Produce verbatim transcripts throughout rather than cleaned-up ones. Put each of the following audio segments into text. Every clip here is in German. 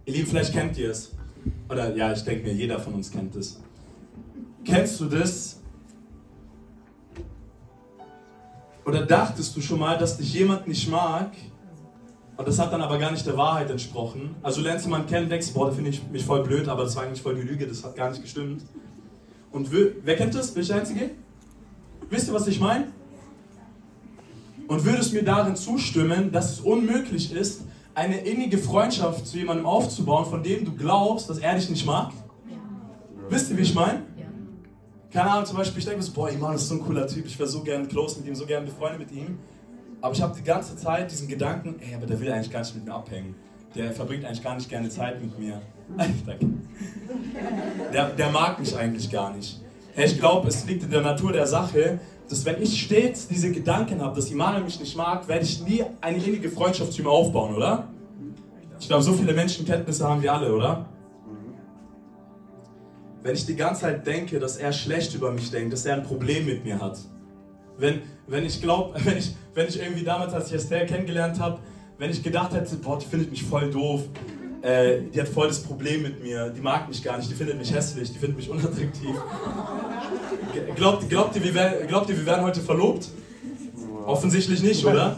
Ihr Lieben, vielleicht kennt ihr es. Oder ja, ich denke mir, jeder von uns kennt es. Kennst du das? Oder dachtest du schon mal, dass dich jemand nicht mag? Und das hat dann aber gar nicht der Wahrheit entsprochen. Also lernst du jemanden kennen, denkst du, boah, da finde ich mich voll blöd, aber das war eigentlich voll die Lüge, das hat gar nicht gestimmt. Und wer kennt das? Bin ich der Einzige? Wisst ihr, was ich meine? Und würdest mir darin zustimmen, dass es unmöglich ist, eine innige Freundschaft zu jemandem aufzubauen, von dem du glaubst, dass er dich nicht mag? Ja. Wisst ihr, wie ich meine? Ja. Keine Ahnung, zum Beispiel, ich denke so, boah, Iman ist so ein cooler Typ, ich wäre so gern close mit ihm, so gern befreundet mit ihm. Aber ich habe die ganze Zeit diesen Gedanken, ey, aber der will eigentlich gar nicht mit mir abhängen. Der verbringt eigentlich gar nicht gerne Zeit mit mir. Danke. Der, der mag mich eigentlich gar nicht. Hey, ich glaube, es liegt in der Natur der Sache, dass wenn ich stets diese Gedanken habe, dass Immanuel mich nicht mag, werde ich nie eine innige Freundschaft zu ihm aufbauen, oder? Ich glaube, so viele Menschenkenntnisse haben wir alle, oder? Wenn ich die ganze Zeit denke, dass er schlecht über mich denkt, dass er ein Problem mit mir hat. Wenn, wenn ich glaube, wenn ich, wenn ich irgendwie damals, als ich Esther kennengelernt habe, wenn ich gedacht hätte, boah, die findet mich voll doof, äh, die hat voll das Problem mit mir, die mag mich gar nicht, die findet mich hässlich, die findet mich unattraktiv. Glaubt, glaubt, ihr, wir wär, glaubt ihr, wir werden heute verlobt? Offensichtlich nicht, oder?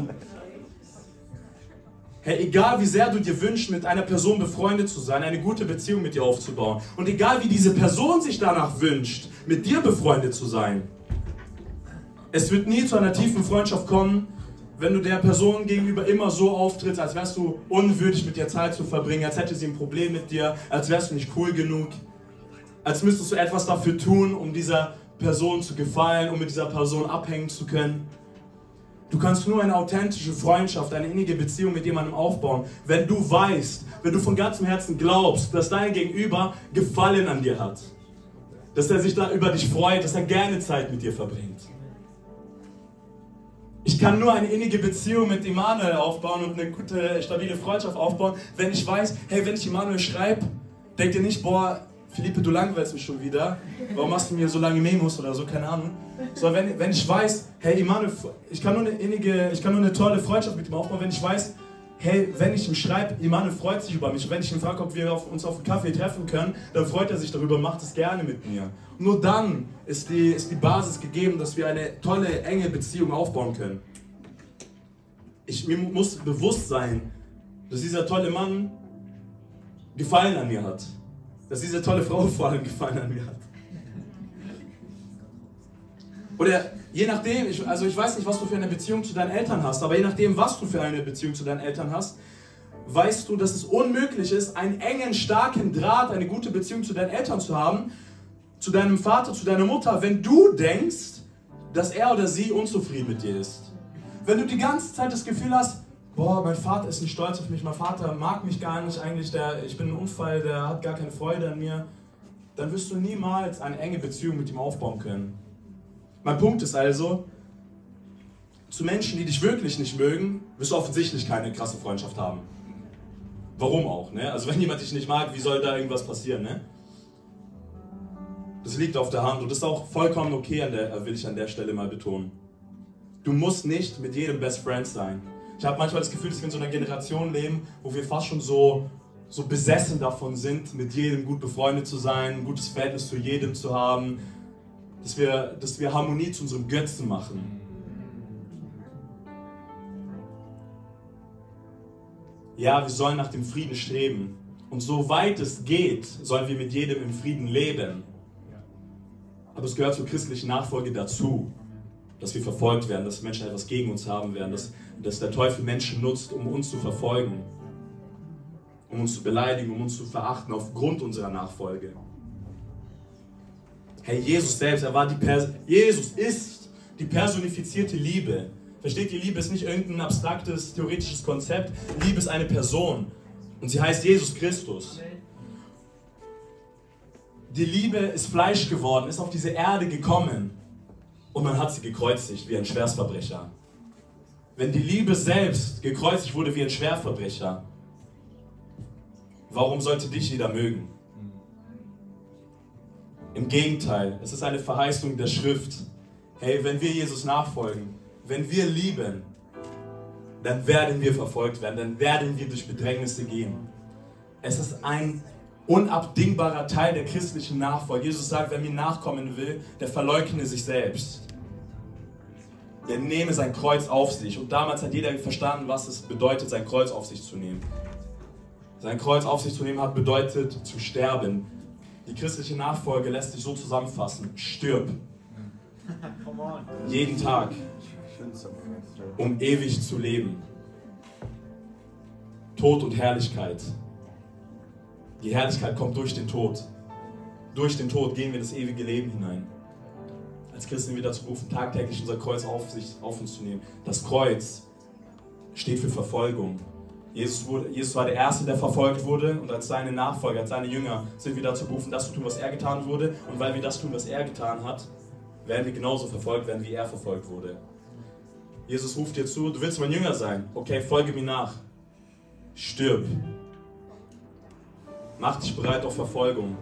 Hey, egal wie sehr du dir wünschst, mit einer Person befreundet zu sein, eine gute Beziehung mit dir aufzubauen, und egal wie diese Person sich danach wünscht, mit dir befreundet zu sein, es wird nie zu einer tiefen Freundschaft kommen, wenn du der Person gegenüber immer so auftrittst, als wärst du unwürdig, mit dir Zeit zu verbringen, als hätte sie ein Problem mit dir, als wärst du nicht cool genug, als müsstest du etwas dafür tun, um dieser Person zu gefallen, um mit dieser Person abhängen zu können. Du kannst nur eine authentische Freundschaft, eine innige Beziehung mit jemandem aufbauen, wenn du weißt, wenn du von ganzem Herzen glaubst, dass dein Gegenüber Gefallen an dir hat. Dass er sich da über dich freut, dass er gerne Zeit mit dir verbringt. Ich kann nur eine innige Beziehung mit Immanuel aufbauen und eine gute, stabile Freundschaft aufbauen, wenn ich weiß, hey, wenn ich Immanuel schreibe, denkt ihr nicht, boah, Philippe, du langweilst mich schon wieder, warum machst du mir so lange Memos oder so, keine Ahnung. So, wenn, wenn ich weiß, hey Immanuel, ich kann nur eine innige, ich kann nur eine tolle Freundschaft mit ihm aufbauen, wenn ich weiß, hey, wenn ich ihm schreibe, Immanuel freut sich über mich, und wenn ich ihn frage, ob wir auf, uns auf einen Kaffee treffen können, dann freut er sich darüber und macht es gerne mit mir. Nur dann ist die, ist die Basis gegeben, dass wir eine tolle, enge Beziehung aufbauen können. Ich, mir muss bewusst sein, dass dieser tolle Mann Gefallen an mir hat. Dass diese tolle Frau vor allem Gefallen an mir hat. Oder je nachdem, ich, also ich weiß nicht, was du für eine Beziehung zu deinen Eltern hast, aber je nachdem, was du für eine Beziehung zu deinen Eltern hast, weißt du, dass es unmöglich ist, einen engen, starken Draht, eine gute Beziehung zu deinen Eltern zu haben, zu deinem Vater, zu deiner Mutter, wenn du denkst, dass er oder sie unzufrieden mit dir ist. Wenn du die ganze Zeit das Gefühl hast, boah, mein Vater ist nicht stolz auf mich, mein Vater mag mich gar nicht eigentlich, der, ich bin ein Unfall, der hat gar keine Freude an mir, dann wirst du niemals eine enge Beziehung mit ihm aufbauen können. Mein Punkt ist also, zu Menschen, die dich wirklich nicht mögen, wirst du offensichtlich keine krasse Freundschaft haben. Warum auch, ne? Also wenn jemand dich nicht mag, wie soll da irgendwas passieren, ne? Das liegt auf der Hand und das ist auch vollkommen okay, an der, will ich an der Stelle mal betonen. Du musst nicht mit jedem Best Friend sein. Ich habe manchmal das Gefühl, dass wir in so einer Generation leben, wo wir fast schon so, so besessen davon sind, mit jedem gut befreundet zu sein, ein gutes Verhältnis zu jedem zu haben, dass wir, dass wir Harmonie zu unserem Götzen machen. Ja, wir sollen nach dem Frieden streben. Und soweit es geht, sollen wir mit jedem im Frieden leben. Aber es gehört zur christlichen Nachfolge dazu, dass wir verfolgt werden, dass Menschen etwas gegen uns haben werden, dass, dass der Teufel Menschen nutzt, um uns zu verfolgen, um uns zu beleidigen, um uns zu verachten aufgrund unserer Nachfolge. Hey, Jesus selbst, er war die Pers- Jesus ist die personifizierte Liebe. Versteht ihr, Liebe ist nicht irgendein abstraktes, theoretisches Konzept. Liebe ist eine Person und sie heißt Jesus Christus. Die Liebe ist Fleisch geworden, ist auf diese Erde gekommen und man hat sie gekreuzigt wie ein Schwerstverbrecher. Wenn die Liebe selbst gekreuzigt wurde wie ein Schwerverbrecher, warum sollte dich jeder mögen? Im Gegenteil, es ist eine Verheißung der Schrift. Hey, wenn wir Jesus nachfolgen, wenn wir lieben, dann werden wir verfolgt werden, dann werden wir durch Bedrängnisse gehen. Es ist ein unabdingbarer Teil der christlichen Nachfolge. Jesus sagt, wer mir nachkommen will, der verleugne sich selbst. Der nehme sein Kreuz auf sich. Und damals hat jeder verstanden, was es bedeutet, sein Kreuz auf sich zu nehmen. Sein Kreuz auf sich zu nehmen hat bedeutet, zu sterben. Die christliche Nachfolge lässt sich so zusammenfassen. Stirb. Jeden Tag. Um ewig zu leben. Tod und Herrlichkeit. Die Herrlichkeit kommt durch den Tod. Durch den Tod gehen wir in das ewige Leben hinein. Als Christen sind wir dazu berufen, tagtäglich unser Kreuz auf, sich, auf uns zu nehmen. Das Kreuz steht für Verfolgung. Jesus, wurde, Jesus war der Erste, der verfolgt wurde, und als seine Nachfolger, als seine Jünger sind wir dazu berufen, das zu tun, was er getan wurde. Und weil wir das tun, was er getan hat, werden wir genauso verfolgt werden, wie er verfolgt wurde. Jesus ruft dir zu, du willst mein Jünger sein. Okay, folge mir nach. Stirb. Mach dich bereit auf Verfolgung.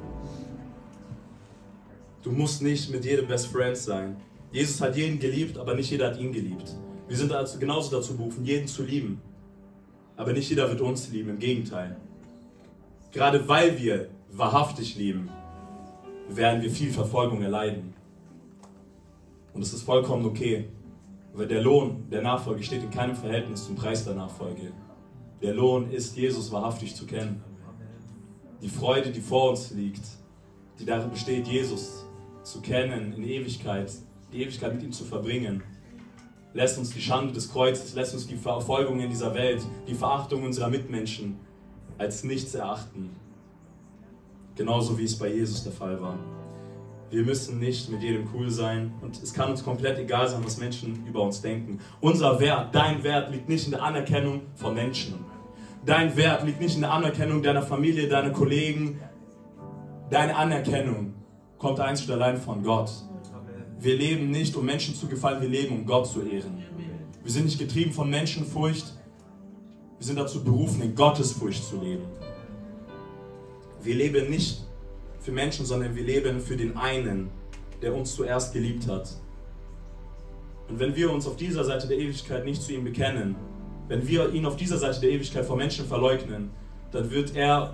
Du musst nicht mit jedem Best Friend sein. Jesus hat jeden geliebt, aber nicht jeder hat ihn geliebt. Wir sind also genauso dazu berufen, jeden zu lieben. Aber nicht jeder wird uns lieben, im Gegenteil. Gerade weil wir wahrhaftig lieben, werden wir viel Verfolgung erleiden. Und es ist vollkommen okay, weil der Lohn der Nachfolge steht in keinem Verhältnis zum Preis der Nachfolge. Der Lohn ist, Jesus wahrhaftig zu kennen. Die Freude, die vor uns liegt, die darin besteht, Jesus zu kennen in Ewigkeit, die Ewigkeit mit ihm zu verbringen, lässt uns die Schande des Kreuzes, lässt uns die Verfolgung in dieser Welt, die Verachtung unserer Mitmenschen als nichts erachten. Genauso wie es bei Jesus der Fall war. Wir müssen nicht mit jedem cool sein und es kann uns komplett egal sein, was Menschen über uns denken. Unser Wert, dein Wert liegt nicht in der Anerkennung von Menschen. Dein Wert liegt nicht in der Anerkennung deiner Familie, deiner Kollegen. Deine Anerkennung kommt einzig und allein von Gott. Wir leben nicht, um Menschen zu gefallen, wir leben, um Gott zu ehren. Wir sind nicht getrieben von Menschenfurcht, wir sind dazu berufen, in Gottesfurcht zu leben. Wir leben nicht für Menschen, sondern wir leben für den einen, der uns zuerst geliebt hat. Und wenn wir uns auf dieser Seite der Ewigkeit nicht zu ihm bekennen, wenn wir ihn auf dieser Seite der Ewigkeit vor Menschen verleugnen, dann wird er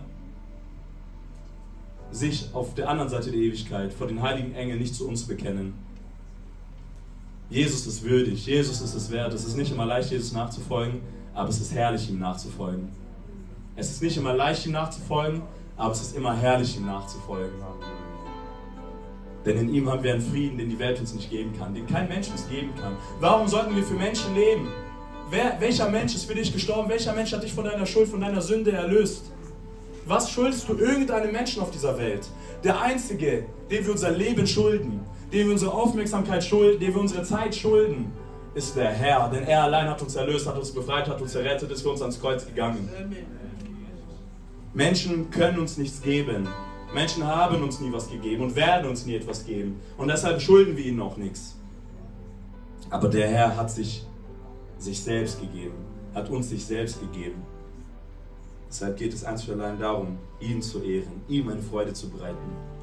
sich auf der anderen Seite der Ewigkeit vor den heiligen Engeln nicht zu uns bekennen. Jesus ist würdig, Jesus ist es wert. Es ist nicht immer leicht, Jesus nachzufolgen, aber es ist herrlich, ihm nachzufolgen. Es ist nicht immer leicht, ihm nachzufolgen, aber es ist immer herrlich, ihm nachzufolgen. Denn in ihm haben wir einen Frieden, den die Welt uns nicht geben kann, den kein Mensch uns geben kann. Warum sollten wir für Menschen leben? Wer, welcher Mensch ist für dich gestorben? Welcher Mensch hat dich von deiner Schuld, von deiner Sünde erlöst? Was schuldest du irgendeinem Menschen auf dieser Welt? Der Einzige, dem wir unser Leben schulden, dem wir unsere Aufmerksamkeit schulden, dem wir unsere Zeit schulden, ist der Herr. Denn er allein hat uns erlöst, hat uns befreit, hat uns errettet, ist für uns ans Kreuz gegangen. Menschen können uns nichts geben. Menschen haben uns nie was gegeben und werden uns nie etwas geben. Und deshalb schulden wir ihnen auch nichts. Aber der Herr hat sich, sich selbst gegeben, hat uns sich selbst gegeben. Deshalb geht es einzig und allein darum, ihn zu ehren, ihm eine Freude zu bereiten.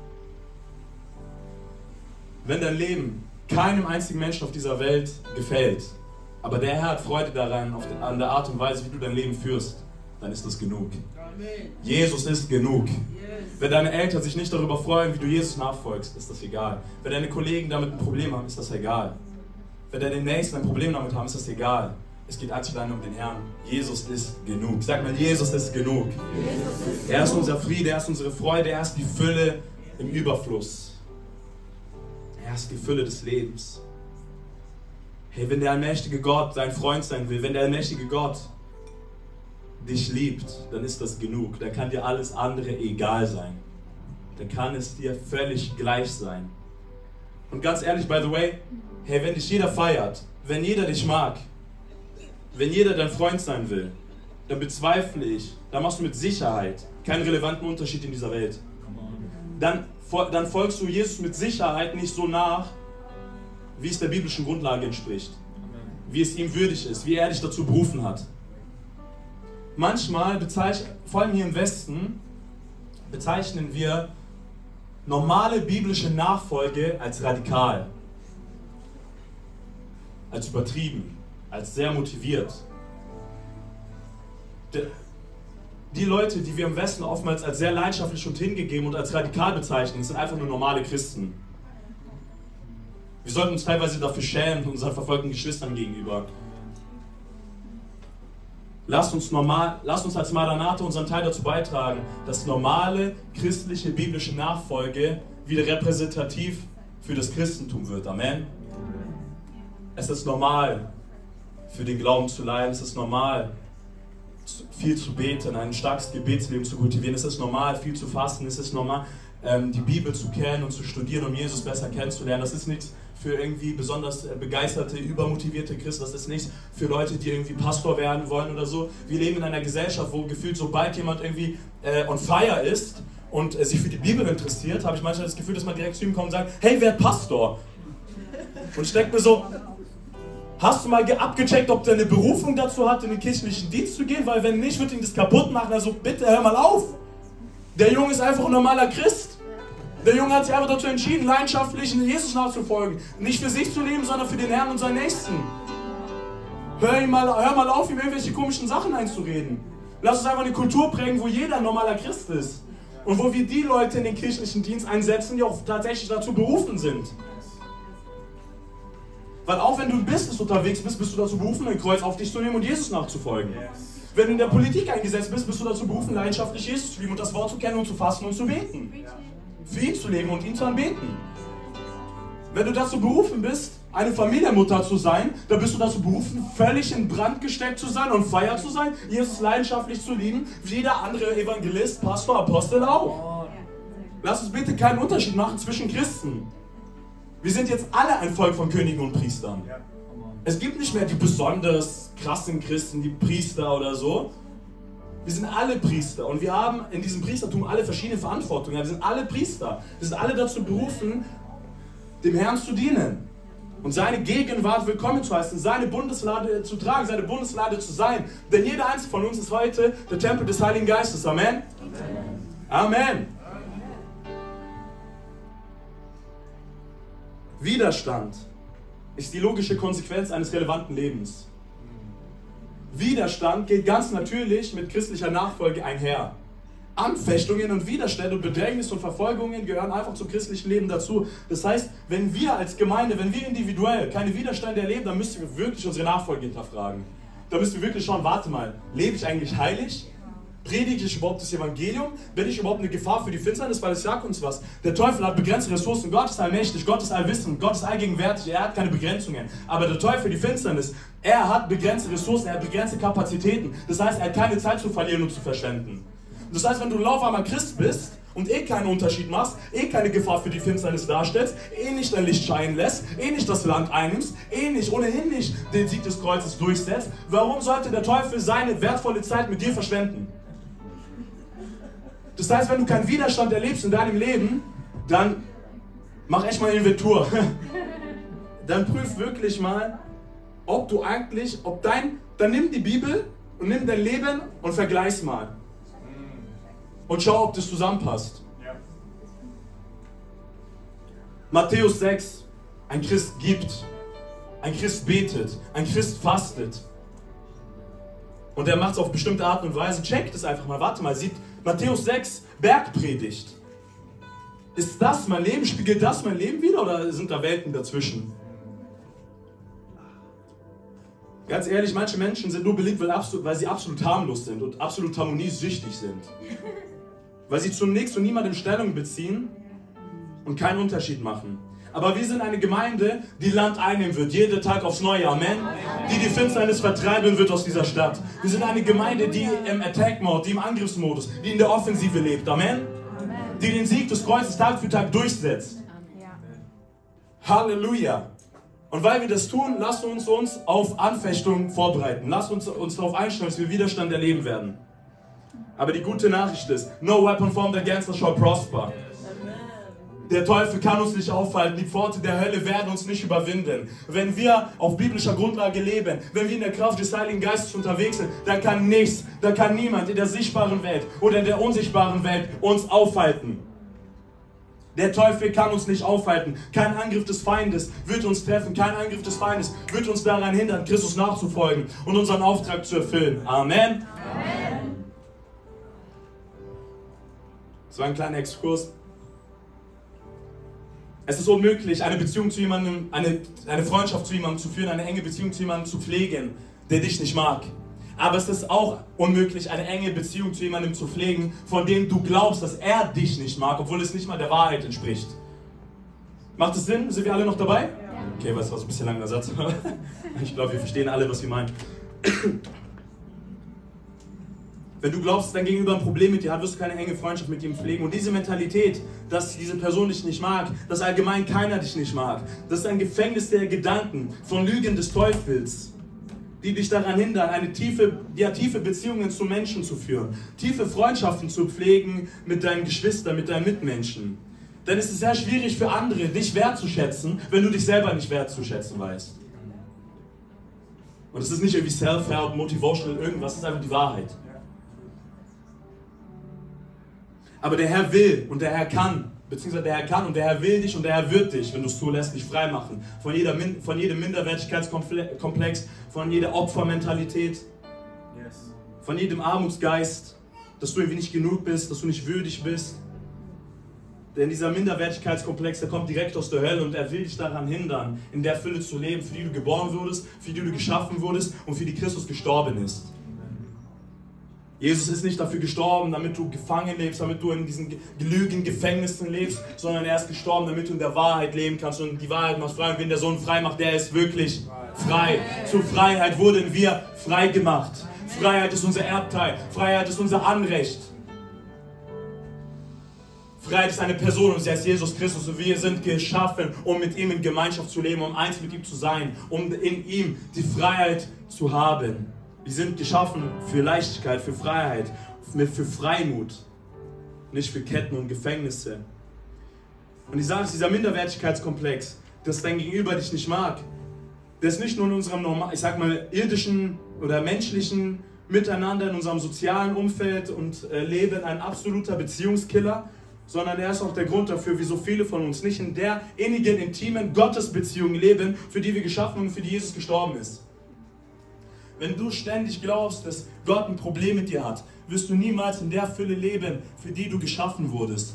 Wenn dein Leben keinem einzigen Menschen auf dieser Welt gefällt, aber der Herr hat Freude daran, auf den, an der Art und Weise, wie du dein Leben führst, dann ist das genug. Jesus ist genug. Wenn deine Eltern sich nicht darüber freuen, wie du Jesus nachfolgst, ist das egal. Wenn deine Kollegen damit ein Problem haben, ist das egal. Wenn deine Nächsten ein Problem damit haben, ist das egal. Es geht einzig allein um den Herrn. Jesus ist genug. Sag mal, Jesus ist genug. Jesus ist er ist unser Friede, er ist unsere Freude, er ist die Fülle im Überfluss. Er ist die Fülle des Lebens. Hey, wenn der allmächtige Gott dein Freund sein will, wenn der allmächtige Gott dich liebt, dann ist das genug. Dann kann dir alles andere egal sein. Dann kann es dir völlig gleich sein. Und ganz ehrlich, by the way, hey, wenn dich jeder feiert, wenn jeder dich mag, wenn jeder dein Freund sein will, dann bezweifle ich, dann machst du mit Sicherheit keinen relevanten Unterschied in dieser Welt. Dann, dann folgst du Jesus mit Sicherheit nicht so nach, wie es der biblischen Grundlage entspricht. Wie es ihm würdig ist, wie er dich dazu berufen hat. Manchmal bezeichnen, vor allem hier im Westen, bezeichnen wir normale biblische Nachfolge als radikal, als übertrieben, als sehr motiviert. die Leute, die wir im Westen oftmals als sehr leidenschaftlich und hingegeben und als radikal bezeichnen, sind einfach nur normale Christen. Wir sollten uns teilweise dafür schämen, unseren verfolgten Geschwistern gegenüber. Lasst uns, normal, lasst uns als Maranatha unseren Teil dazu beitragen, dass normale christliche, biblische Nachfolge wieder repräsentativ für das Christentum wird. Amen. Es ist normal, für den Glauben zu leiden. Es ist normal, viel zu beten, ein starkes Gebetsleben zu kultivieren. Es ist normal, viel zu fasten. Es ist normal, die Bibel zu kennen und zu studieren, um Jesus besser kennenzulernen. Das ist nichts für irgendwie besonders begeisterte, übermotivierte Christen. Das ist nichts für Leute, die irgendwie Pastor werden wollen oder so. Wir leben in einer Gesellschaft, wo gefühlt, sobald jemand irgendwie äh, on fire ist und äh, sich für die Bibel interessiert, habe ich manchmal das Gefühl, dass man direkt zu ihm kommt und sagt, hey, wer Pastor? Und ich denke mir so, hast du mal abgecheckt, ob der eine Berufung dazu hat, in den kirchlichen Dienst zu gehen? Weil wenn nicht, wird ihn das kaputt machen. Also bitte, hör mal auf. Der Junge ist einfach ein normaler Christ. Der Junge hat sich einfach dazu entschieden, leidenschaftlich in Jesus nachzufolgen. Nicht für sich zu leben, sondern für den Herrn und seinen Nächsten. Hör, ihn mal, hör mal auf, ihm irgendwelche komischen Sachen einzureden. Lass uns einfach eine Kultur prägen, wo jeder ein normaler Christ ist. Und wo wir die Leute in den kirchlichen Dienst einsetzen, die auch tatsächlich dazu berufen sind. Weil auch wenn du im Business unterwegs bist, bist du dazu berufen, ein Kreuz auf dich zu nehmen und Jesus nachzufolgen. Wenn du in der Politik eingesetzt bist, bist du dazu berufen, leidenschaftlich Jesus zu lieben und das Wort zu kennen und zu fasten und zu beten. Für ihn zu leben und ihn zu anbeten. Wenn du dazu berufen bist, eine Familienmutter zu sein, dann bist du dazu berufen, völlig in Brand gesteckt zu sein und Feier zu sein, Jesus leidenschaftlich zu lieben, wie jeder andere Evangelist, Pastor, Apostel auch. Lass uns bitte keinen Unterschied machen zwischen Christen. Wir sind jetzt alle ein Volk von Königen und Priestern. Es gibt nicht mehr die besonders krassen Christen, die Priester oder so. Wir sind alle Priester und wir haben in diesem Priestertum alle verschiedene Verantwortungen. Wir sind alle Priester. Wir sind alle dazu berufen, dem Herrn zu dienen und seine Gegenwart willkommen zu heißen, seine Bundeslade zu tragen, seine Bundeslade zu sein. Denn jeder einzelne von uns ist heute der Tempel des Heiligen Geistes. Amen. Amen. Amen. Widerstand ist die logische Konsequenz eines relevanten Lebens. Widerstand geht ganz natürlich mit christlicher Nachfolge einher. Anfechtungen und Widerstände und Bedrängnis und Verfolgungen gehören einfach zum christlichen Leben dazu. Das heißt, wenn wir als Gemeinde, wenn wir individuell keine Widerstände erleben, dann müssen wir wirklich unsere Nachfolge hinterfragen. Da müssen wir wirklich schauen, warte mal, lebe ich eigentlich heilig? Predige ich überhaupt das Evangelium? Bin ich überhaupt eine Gefahr für die Finsternis? Weil es sagt uns was. Der Teufel hat begrenzte Ressourcen. Gott ist allmächtig, Gott ist allwissend, Gott ist allgegenwärtig. Er hat keine Begrenzungen. Aber der Teufel, die Finsternis, er hat begrenzte Ressourcen, er hat begrenzte Kapazitäten. Das heißt, er hat keine Zeit zu verlieren und zu verschwenden. Das heißt, wenn du auf einmal Christ bist und eh keinen Unterschied machst, eh keine Gefahr für die Finsternis darstellst, eh nicht dein Licht scheinen lässt, eh nicht das Land einnimmst, eh nicht, ohnehin nicht den Sieg des Kreuzes durchsetzt, warum sollte der Teufel seine wertvolle Zeit mit dir verschwenden? Das heißt, wenn du keinen Widerstand erlebst in deinem Leben, dann mach echt mal Inventur. Dann prüf wirklich mal, ob du eigentlich, ob dein, dann nimm die Bibel und nimm dein Leben und vergleich's mal. Und schau, ob das zusammenpasst. Ja. Matthäus sechs, ein Christ gibt, ein Christ betet, ein Christ fastet. Und er macht es auf bestimmte Art und Weise. Checkt es einfach mal, warte mal, sieht Matthäus sechs, Bergpredigt. Ist das mein Leben? Spiegelt das mein Leben wieder oder sind da Welten dazwischen? Ganz ehrlich, manche Menschen sind nur beliebt, weil, absolut, weil sie absolut harmlos sind und absolut harmoniesüchtig sind. Weil sie zunächst zu niemandem Stellung beziehen und keinen Unterschied machen. Aber wir sind eine Gemeinde, die Land einnehmen wird, jeden Tag aufs Neue, Amen. Die die Finsternis vertreiben wird aus dieser Stadt. Wir sind eine Gemeinde, die im Attack-Mode, die im Angriffsmodus, die in der Offensive lebt, Amen. Die den Sieg des Kreuzes Tag für Tag durchsetzt. Halleluja. Und weil wir das tun, lasst uns uns auf Anfechtungen vorbereiten. Lasst uns uns darauf einstellen, dass wir Widerstand erleben werden. Aber die gute Nachricht ist, no weapon formed against us shall prosper. Der Teufel kann uns nicht aufhalten, die Pforte der Hölle werden uns nicht überwinden. Wenn wir auf biblischer Grundlage leben, wenn wir in der Kraft des Heiligen Geistes unterwegs sind, dann kann nichts, dann kann niemand in der sichtbaren Welt oder in der unsichtbaren Welt uns aufhalten. Der Teufel kann uns nicht aufhalten. Kein Angriff des Feindes wird uns treffen. Kein Angriff des Feindes wird uns daran hindern, Christus nachzufolgen und unseren Auftrag zu erfüllen. Amen. Amen. Das war ein kleiner Exkurs. Es ist unmöglich, eine Beziehung zu jemandem, eine, eine Freundschaft zu jemandem zu führen, eine enge Beziehung zu jemandem zu pflegen, der dich nicht mag. Aber es ist auch unmöglich, eine enge Beziehung zu jemandem zu pflegen, von dem du glaubst, dass er dich nicht mag, obwohl es nicht mal der Wahrheit entspricht. Macht es Sinn? Sind wir alle noch dabei? Ja. Okay, das war so ein bisschen langer Satz. Ich glaube, wir verstehen alle, was wir meinen. Wenn du glaubst, dass dein Gegenüber ein Problem mit dir hat, wirst du keine enge Freundschaft mit ihm pflegen. Und diese Mentalität, dass diese Person dich nicht mag, dass allgemein keiner dich nicht mag, das ist ein Gefängnis der Gedanken, von Lügen des Teufels, die dich daran hindern, eine tiefe, ja, tiefe Beziehungen zu Menschen zu führen, tiefe Freundschaften zu pflegen mit deinen Geschwistern, mit deinen Mitmenschen. Denn es ist sehr schwierig für andere, dich wertzuschätzen, wenn du dich selber nicht wertzuschätzen weißt. Und es ist nicht irgendwie Self-Help, Motivational, irgendwas, es ist einfach die Wahrheit. Aber der Herr will und der Herr kann, beziehungsweise der Herr kann und der Herr will dich und der Herr wird dich, wenn du es zulässt, dich frei machen. Von, jeder, von jedem Minderwertigkeitskomplex, von jeder Opfermentalität, von jedem Armutsgeist, dass du irgendwie nicht genug bist, dass du nicht würdig bist. Denn dieser Minderwertigkeitskomplex, der kommt direkt aus der Hölle und er will dich daran hindern, in der Fülle zu leben, für die du geboren wurdest, für die du geschaffen wurdest und für die Christus gestorben ist. Jesus ist nicht dafür gestorben, damit du gefangen lebst, damit du in diesen Lügen-Gefängnissen lebst, sondern er ist gestorben, damit du in der Wahrheit leben kannst und die Wahrheit macht frei. Und wenn der Sohn frei macht, der ist wirklich frei. Zur Freiheit wurden wir frei gemacht. Freiheit ist unser Erbteil. Freiheit ist unser Anrecht. Freiheit ist eine Person und sie heißt Jesus Christus und wir sind geschaffen, um mit ihm in Gemeinschaft zu leben, um eins mit ihm zu sein, um in ihm die Freiheit zu haben. Wir sind geschaffen für Leichtigkeit, für Freiheit, für Freimut, nicht für Ketten und Gefängnisse. Und ich sage es, dieser Minderwertigkeitskomplex, dass dein Gegenüber dich nicht mag, der ist nicht nur in unserem normal, ich sag mal, irdischen oder menschlichen Miteinander, in unserem sozialen Umfeld und äh, Leben ein absoluter Beziehungskiller, sondern er ist auch der Grund dafür, wieso viele von uns nicht in der innigen, intimen Gottesbeziehung leben, für die wir geschaffen und für die Jesus gestorben ist. Wenn du ständig glaubst, dass Gott ein Problem mit dir hat, wirst du niemals in der Fülle leben, für die du geschaffen wurdest.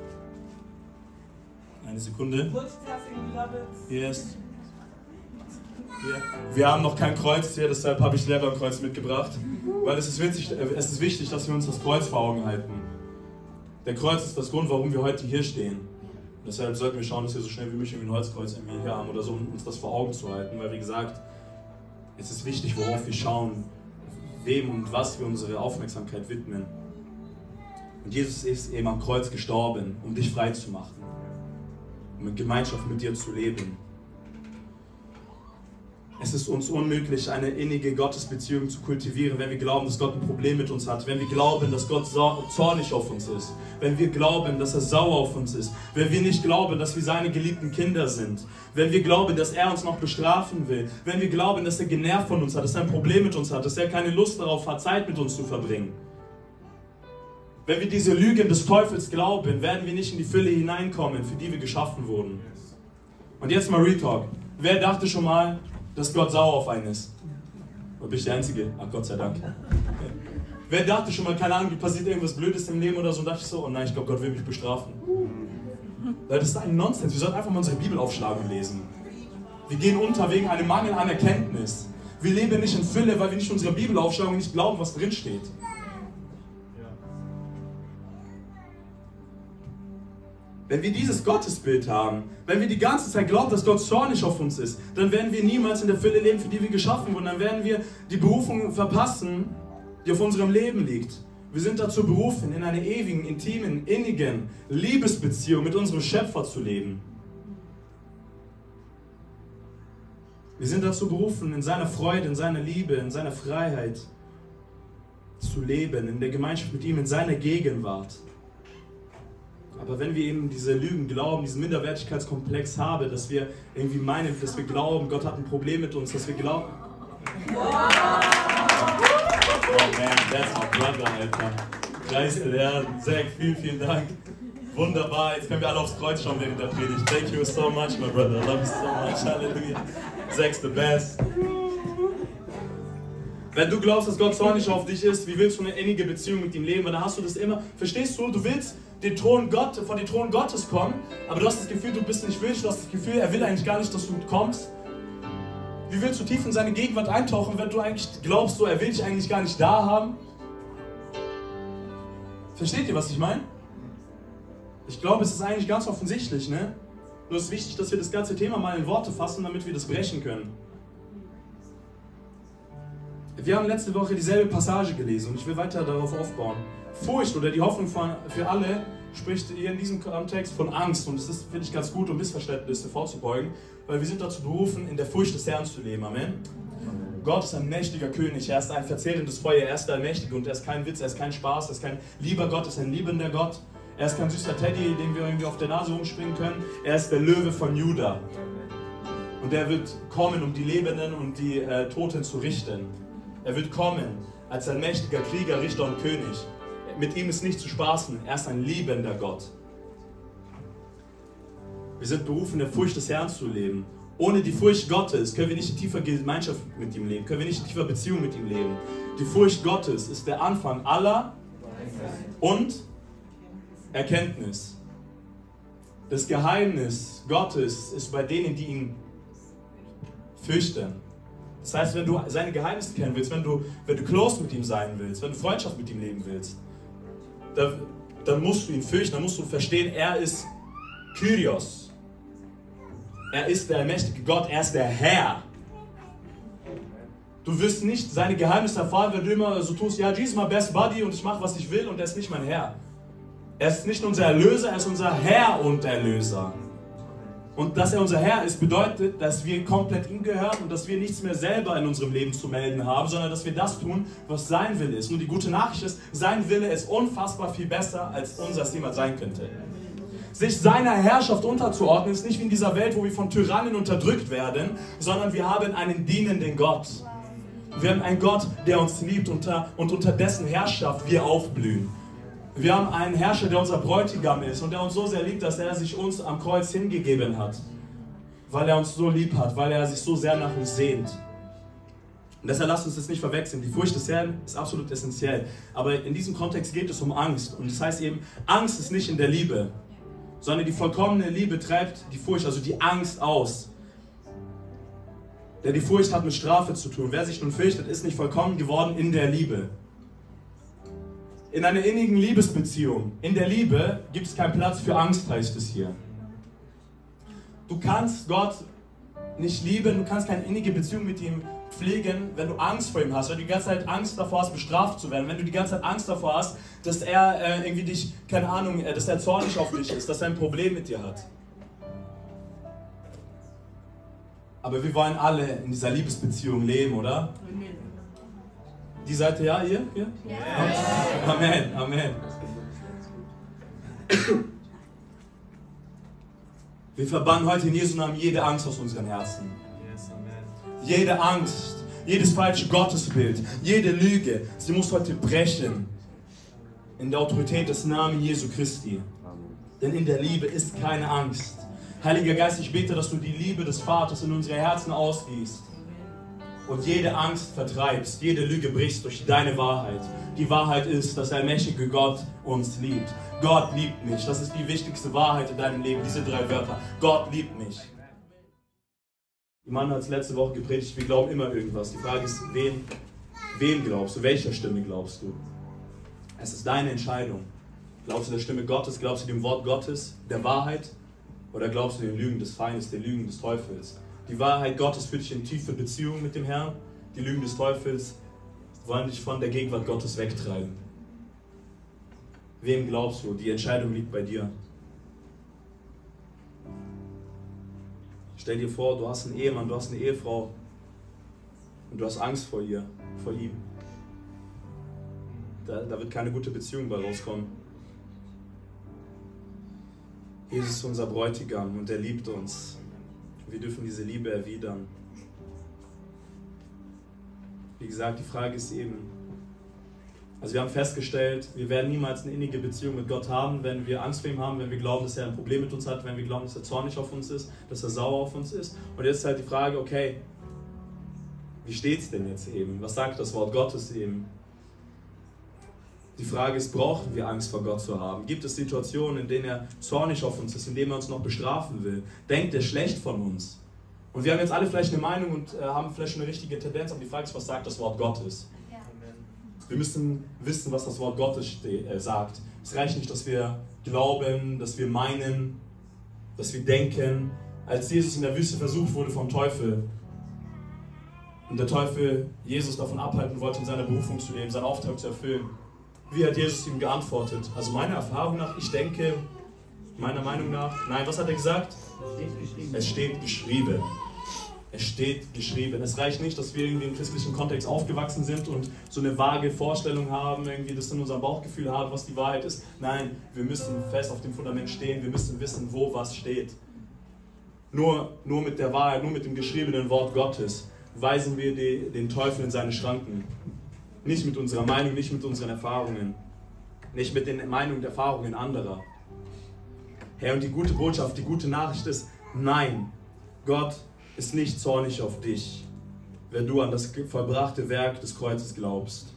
Eine Sekunde. Yes. Yeah. Wir haben noch kein Kreuz hier, deshalb habe ich selber ein Kreuz mitgebracht. Weil es ist, witzig, es ist wichtig, dass wir uns das Kreuz vor Augen halten. Der Kreuz ist das Grund, warum wir heute hier stehen. Deshalb sollten wir schauen, dass wir so schnell wie möglich ein Holzkreuz irgendwie hier haben oder so, um uns das vor Augen zu halten. Weil wie gesagt, es ist wichtig, worauf wir schauen, wem und was wir unsere Aufmerksamkeit widmen. Und Jesus ist eben am Kreuz gestorben, um dich frei zu machen, um in Gemeinschaft mit dir zu leben. Es ist uns unmöglich, eine innige Gottesbeziehung zu kultivieren, wenn wir glauben, dass Gott ein Problem mit uns hat, wenn wir glauben, dass Gott zornig auf uns ist, wenn wir glauben, dass er sauer auf uns ist, wenn wir nicht glauben, dass wir seine geliebten Kinder sind, wenn wir glauben, dass er uns noch bestrafen will, wenn wir glauben, dass er genervt von uns hat, dass er ein Problem mit uns hat, dass er keine Lust darauf hat, Zeit mit uns zu verbringen. Wenn wir diese Lügen des Teufels glauben, werden wir nicht in die Fülle hineinkommen, für die wir geschaffen wurden. Und jetzt mal Real Talk. Wer dachte schon mal, dass Gott sauer auf einen ist? Oder bin ich der Einzige? Ach, Gott sei Dank. Wer dachte schon mal, keine Ahnung, wie passiert irgendwas Blödes im Leben oder so, und dachte ich so, oh nein, ich glaube, Gott will mich bestrafen. Das ist ein Nonsens. Wir sollten einfach mal unsere Bibel aufschlagen und lesen. Wir gehen unter wegen einem Mangel an Erkenntnis. Wir leben nicht in Fülle, weil wir nicht unsere Bibel aufschlagen und nicht glauben, was drin steht. Wenn wir dieses Gottesbild haben, wenn wir die ganze Zeit glauben, dass Gott zornig auf uns ist, dann werden wir niemals in der Fülle leben, für die wir geschaffen wurden. Dann werden wir die Berufung verpassen, die auf unserem Leben liegt. Wir sind dazu berufen, in einer ewigen, intimen, innigen Liebesbeziehung mit unserem Schöpfer zu leben. Wir sind dazu berufen, in seiner Freude, in seiner Liebe, in seiner Freiheit zu leben, in der Gemeinschaft mit ihm, in seiner Gegenwart. Aber wenn wir eben diese Lügen glauben, diesen Minderwertigkeitskomplex haben, dass wir irgendwie meinen, dass wir glauben, Gott hat ein Problem mit uns, dass wir glauben... Oh man, that's my brother, Alter. Preis der Herrn. Zack, vielen, vielen Dank. Wunderbar, jetzt können wir alle aufs Kreuz schauen während der Predigt. Thank you so much, my brother. I love you so much. Halleluja. Zack's the best. Wenn du glaubst, dass Gott zornig auf dich ist, wie willst du eine innige Beziehung mit ihm leben? Weil dann hast du das immer, verstehst du, du willst den Thron Gott, vor den Thron Gottes kommen, aber du hast das Gefühl, du bist nicht würdig, du hast das Gefühl, er will eigentlich gar nicht, dass du kommst. Wie willst du tief in seine Gegenwart eintauchen, wenn du eigentlich glaubst, so, er will dich eigentlich gar nicht da haben? Versteht ihr, was ich meine? Ich glaube, es ist eigentlich ganz offensichtlich, ne? Nur ist es wichtig, dass wir das ganze Thema mal in Worte fassen, damit wir das brechen können. Wir haben letzte Woche dieselbe Passage gelesen und ich will weiter darauf aufbauen. Furcht oder die Hoffnung von, für alle spricht hier in diesem Kontext von Angst und es ist, finde ich, ganz gut, um Missverständnisse vorzubeugen, weil wir sind dazu berufen, in der Furcht des Herrn zu leben. Amen. Gott ist ein mächtiger König, er ist ein verzehrendes Feuer, er ist der Mächtige und er ist kein Witz, er ist kein Spaß, er ist kein lieber Gott, er ist ein liebender Gott. Er ist kein süßer Teddy, den wir irgendwie auf der Nase rumspringen können. Er ist der Löwe von Juda. Und er wird kommen, um die Lebenden und die äh, Toten zu richten. Er wird kommen als ein mächtiger Krieger, Richter und König. Mit ihm ist nicht zu spaßen, er ist ein liebender Gott. Wir sind berufen, in der Furcht des Herrn zu leben. Ohne die Furcht Gottes können wir nicht in tiefer Gemeinschaft mit ihm leben, können wir nicht in tiefer Beziehung mit ihm leben. Die Furcht Gottes ist der Anfang aller und Erkenntnis. Das Geheimnis Gottes ist bei denen, die ihn fürchten. Das heißt, wenn du seine Geheimnisse kennen willst, wenn du, wenn du close mit ihm sein willst, wenn du Freundschaft mit ihm leben willst, dann, dann musst du ihn fürchten, dann musst du verstehen, er ist Kyrios. Er ist der mächtige Gott, er ist der Herr. Du wirst nicht seine Geheimnisse erfahren, wenn du immer so tust, ja, Jesus ist mein best buddy und ich mache, was ich will und er ist nicht mein Herr. Er ist nicht unser Erlöser, er ist unser Herr und Erlöser. Und dass er unser Herr ist, bedeutet, dass wir komplett ihm gehören und dass wir nichts mehr selber in unserem Leben zu melden haben, sondern dass wir das tun, was sein Wille ist. Und die gute Nachricht ist, sein Wille ist unfassbar viel besser, als unser jemals sein könnte. Sich seiner Herrschaft unterzuordnen, ist nicht wie in dieser Welt, wo wir von Tyrannen unterdrückt werden, sondern wir haben einen dienenden Gott. Wir haben einen Gott, der uns liebt unter, und unter dessen Herrschaft wir aufblühen. Wir haben einen Herrscher, der unser Bräutigam ist und der uns so sehr liebt, dass er sich uns am Kreuz hingegeben hat. Weil er uns so lieb hat, weil er sich so sehr nach uns sehnt. Und deshalb lasst uns das nicht verwechseln. Die Furcht des Herrn ist absolut essentiell. Aber in diesem Kontext geht es um Angst. Und das heißt eben, Angst ist nicht in der Liebe, sondern die vollkommene Liebe treibt die Furcht, also die Angst aus. Denn die Furcht hat mit Strafe zu tun. Wer sich nun fürchtet, ist nicht vollkommen geworden in der Liebe. In einer innigen Liebesbeziehung, in der Liebe gibt es keinen Platz für Angst, heißt es hier. Du kannst Gott nicht lieben, du kannst keine innige Beziehung mit ihm pflegen, wenn du Angst vor ihm hast, wenn du die ganze Zeit Angst davor hast, bestraft zu werden, wenn du die ganze Zeit Angst davor hast, dass er äh, irgendwie dich, keine Ahnung, äh, dass er zornig auf dich ist, dass er ein Problem mit dir hat. Aber wir wollen alle in dieser Liebesbeziehung leben, oder? Die Seite, ja, ihr? Hier? Ja. Amen, Amen. Wir verbannen heute in Jesu Namen jede Angst aus unseren Herzen. Jede Angst, jedes falsche Gottesbild, jede Lüge, sie muss heute brechen. In der Autorität des Namens Jesu Christi. Denn in der Liebe ist keine Angst. Heiliger Geist, ich bete, dass du die Liebe des Vaters in unsere Herzen ausgießt. Und jede Angst vertreibst, jede Lüge brichst durch deine Wahrheit. Die Wahrheit ist, dass der mächtige Gott uns liebt. Gott liebt mich. Das ist die wichtigste Wahrheit in deinem Leben, diese drei Wörter. Gott liebt mich. Mann hat es letzte Woche gepredigt, wir glauben immer irgendwas. Die Frage ist, wen, wem glaubst du? Welcher Stimme glaubst du? Es ist deine Entscheidung. Glaubst du der Stimme Gottes? Glaubst du dem Wort Gottes, der Wahrheit? Oder glaubst du den Lügen des Feindes, den Lügen des Teufels? Die Wahrheit Gottes führt dich in tiefe Beziehung mit dem Herrn. Die Lügen des Teufels wollen dich von der Gegenwart Gottes wegtreiben. Wem glaubst du? Die Entscheidung liegt bei dir. Stell dir vor, du hast einen Ehemann, du hast eine Ehefrau und du hast Angst vor ihr, vor ihm. Da, da wird keine gute Beziehung bei rauskommen. Jesus ist unser Bräutigam und er liebt uns. Wir dürfen diese Liebe erwidern. Wie gesagt, die Frage ist eben, also wir haben festgestellt, wir werden niemals eine innige Beziehung mit Gott haben, wenn wir Angst vor ihm haben, wenn wir glauben, dass er ein Problem mit uns hat, wenn wir glauben, dass er zornig auf uns ist, dass er sauer auf uns ist. Und jetzt ist halt die Frage, okay, wie steht es denn jetzt eben? Was sagt das Wort Gottes eben? Die Frage ist, brauchen wir Angst vor Gott zu haben? Gibt es Situationen, in denen er zornig auf uns ist, in denen er uns noch bestrafen will? Denkt er schlecht von uns? Und wir haben jetzt alle vielleicht eine Meinung und äh, haben vielleicht eine richtige Tendenz, aber die Frage ist, was sagt das Wort Gottes? Ja. Wir müssen wissen, was das Wort Gottes äh, sagt. Es reicht nicht, dass wir glauben, dass wir meinen, dass wir denken. Als Jesus in der Wüste versucht wurde vom Teufel und der Teufel Jesus davon abhalten wollte, in seiner Berufung zu leben, seinen Auftrag zu erfüllen, wie hat Jesus ihm geantwortet? Also meiner Erfahrung nach, ich denke, meiner Meinung nach, nein, was hat er gesagt? Es steht geschrieben. Es steht geschrieben. Es reicht nicht, dass wir irgendwie im christlichen Kontext aufgewachsen sind und so eine vage Vorstellung haben, irgendwie das in unserem Bauchgefühl haben, was die Wahrheit ist. Nein, wir müssen fest auf dem Fundament stehen, wir müssen wissen, wo was steht. Nur, nur mit der Wahrheit, nur mit dem geschriebenen Wort Gottes weisen wir die, den Teufel in seine Schranken. Nicht mit unserer Meinung, nicht mit unseren Erfahrungen, nicht mit den Meinungen und Erfahrungen anderer. Herr, und die gute Botschaft, die gute Nachricht ist, nein, Gott ist nicht zornig auf dich, wenn du an das vollbrachte Werk des Kreuzes glaubst.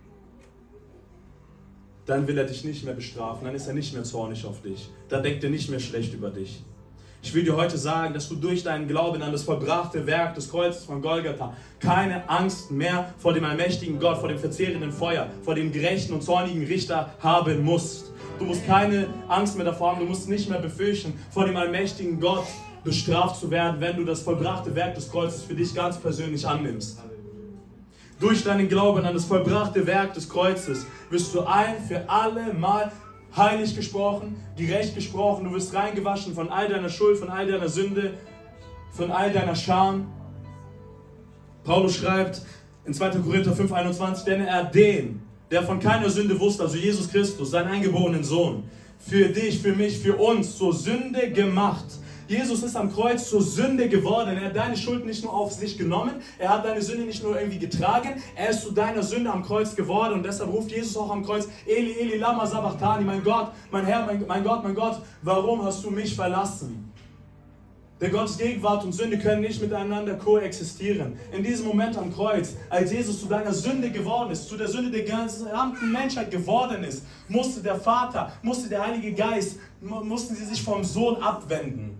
Dann will er dich nicht mehr bestrafen, dann ist er nicht mehr zornig auf dich, dann denkt er nicht mehr schlecht über dich. Ich will dir heute sagen, dass du durch deinen Glauben an das vollbrachte Werk des Kreuzes von Golgatha keine Angst mehr vor dem allmächtigen Gott, vor dem verzehrenden Feuer, vor dem gerechten und zornigen Richter haben musst. Du musst keine Angst mehr davor haben, du musst nicht mehr befürchten, vor dem allmächtigen Gott bestraft zu werden, wenn du das vollbrachte Werk des Kreuzes für dich ganz persönlich annimmst. Durch deinen Glauben an das vollbrachte Werk des Kreuzes wirst du ein für alle Mal heilig gesprochen, gerecht gesprochen, du wirst reingewaschen von all deiner Schuld, von all deiner Sünde, von all deiner Scham. Paulus schreibt in zweiter Korinther fünf einundzwanzig, denn er den, der von keiner Sünde wusste, also Jesus Christus, seinen eingeborenen Sohn, für dich, für mich, für uns zur Sünde gemacht. Jesus ist am Kreuz zur Sünde geworden. Er hat deine Schuld nicht nur auf sich genommen, er hat deine Sünde nicht nur irgendwie getragen, er ist zu deiner Sünde am Kreuz geworden und deshalb ruft Jesus auch am Kreuz, Eli, Eli, lama sabachthani, mein Gott, mein Herr, mein, mein Gott, mein Gott, warum hast du mich verlassen? Der Gottes Gegenwart und Sünde können nicht miteinander koexistieren. In diesem Moment am Kreuz, als Jesus zu deiner Sünde geworden ist, zu der Sünde der gesamten Menschheit geworden ist, musste der Vater, musste der Heilige Geist, mussten sie sich vom Sohn abwenden.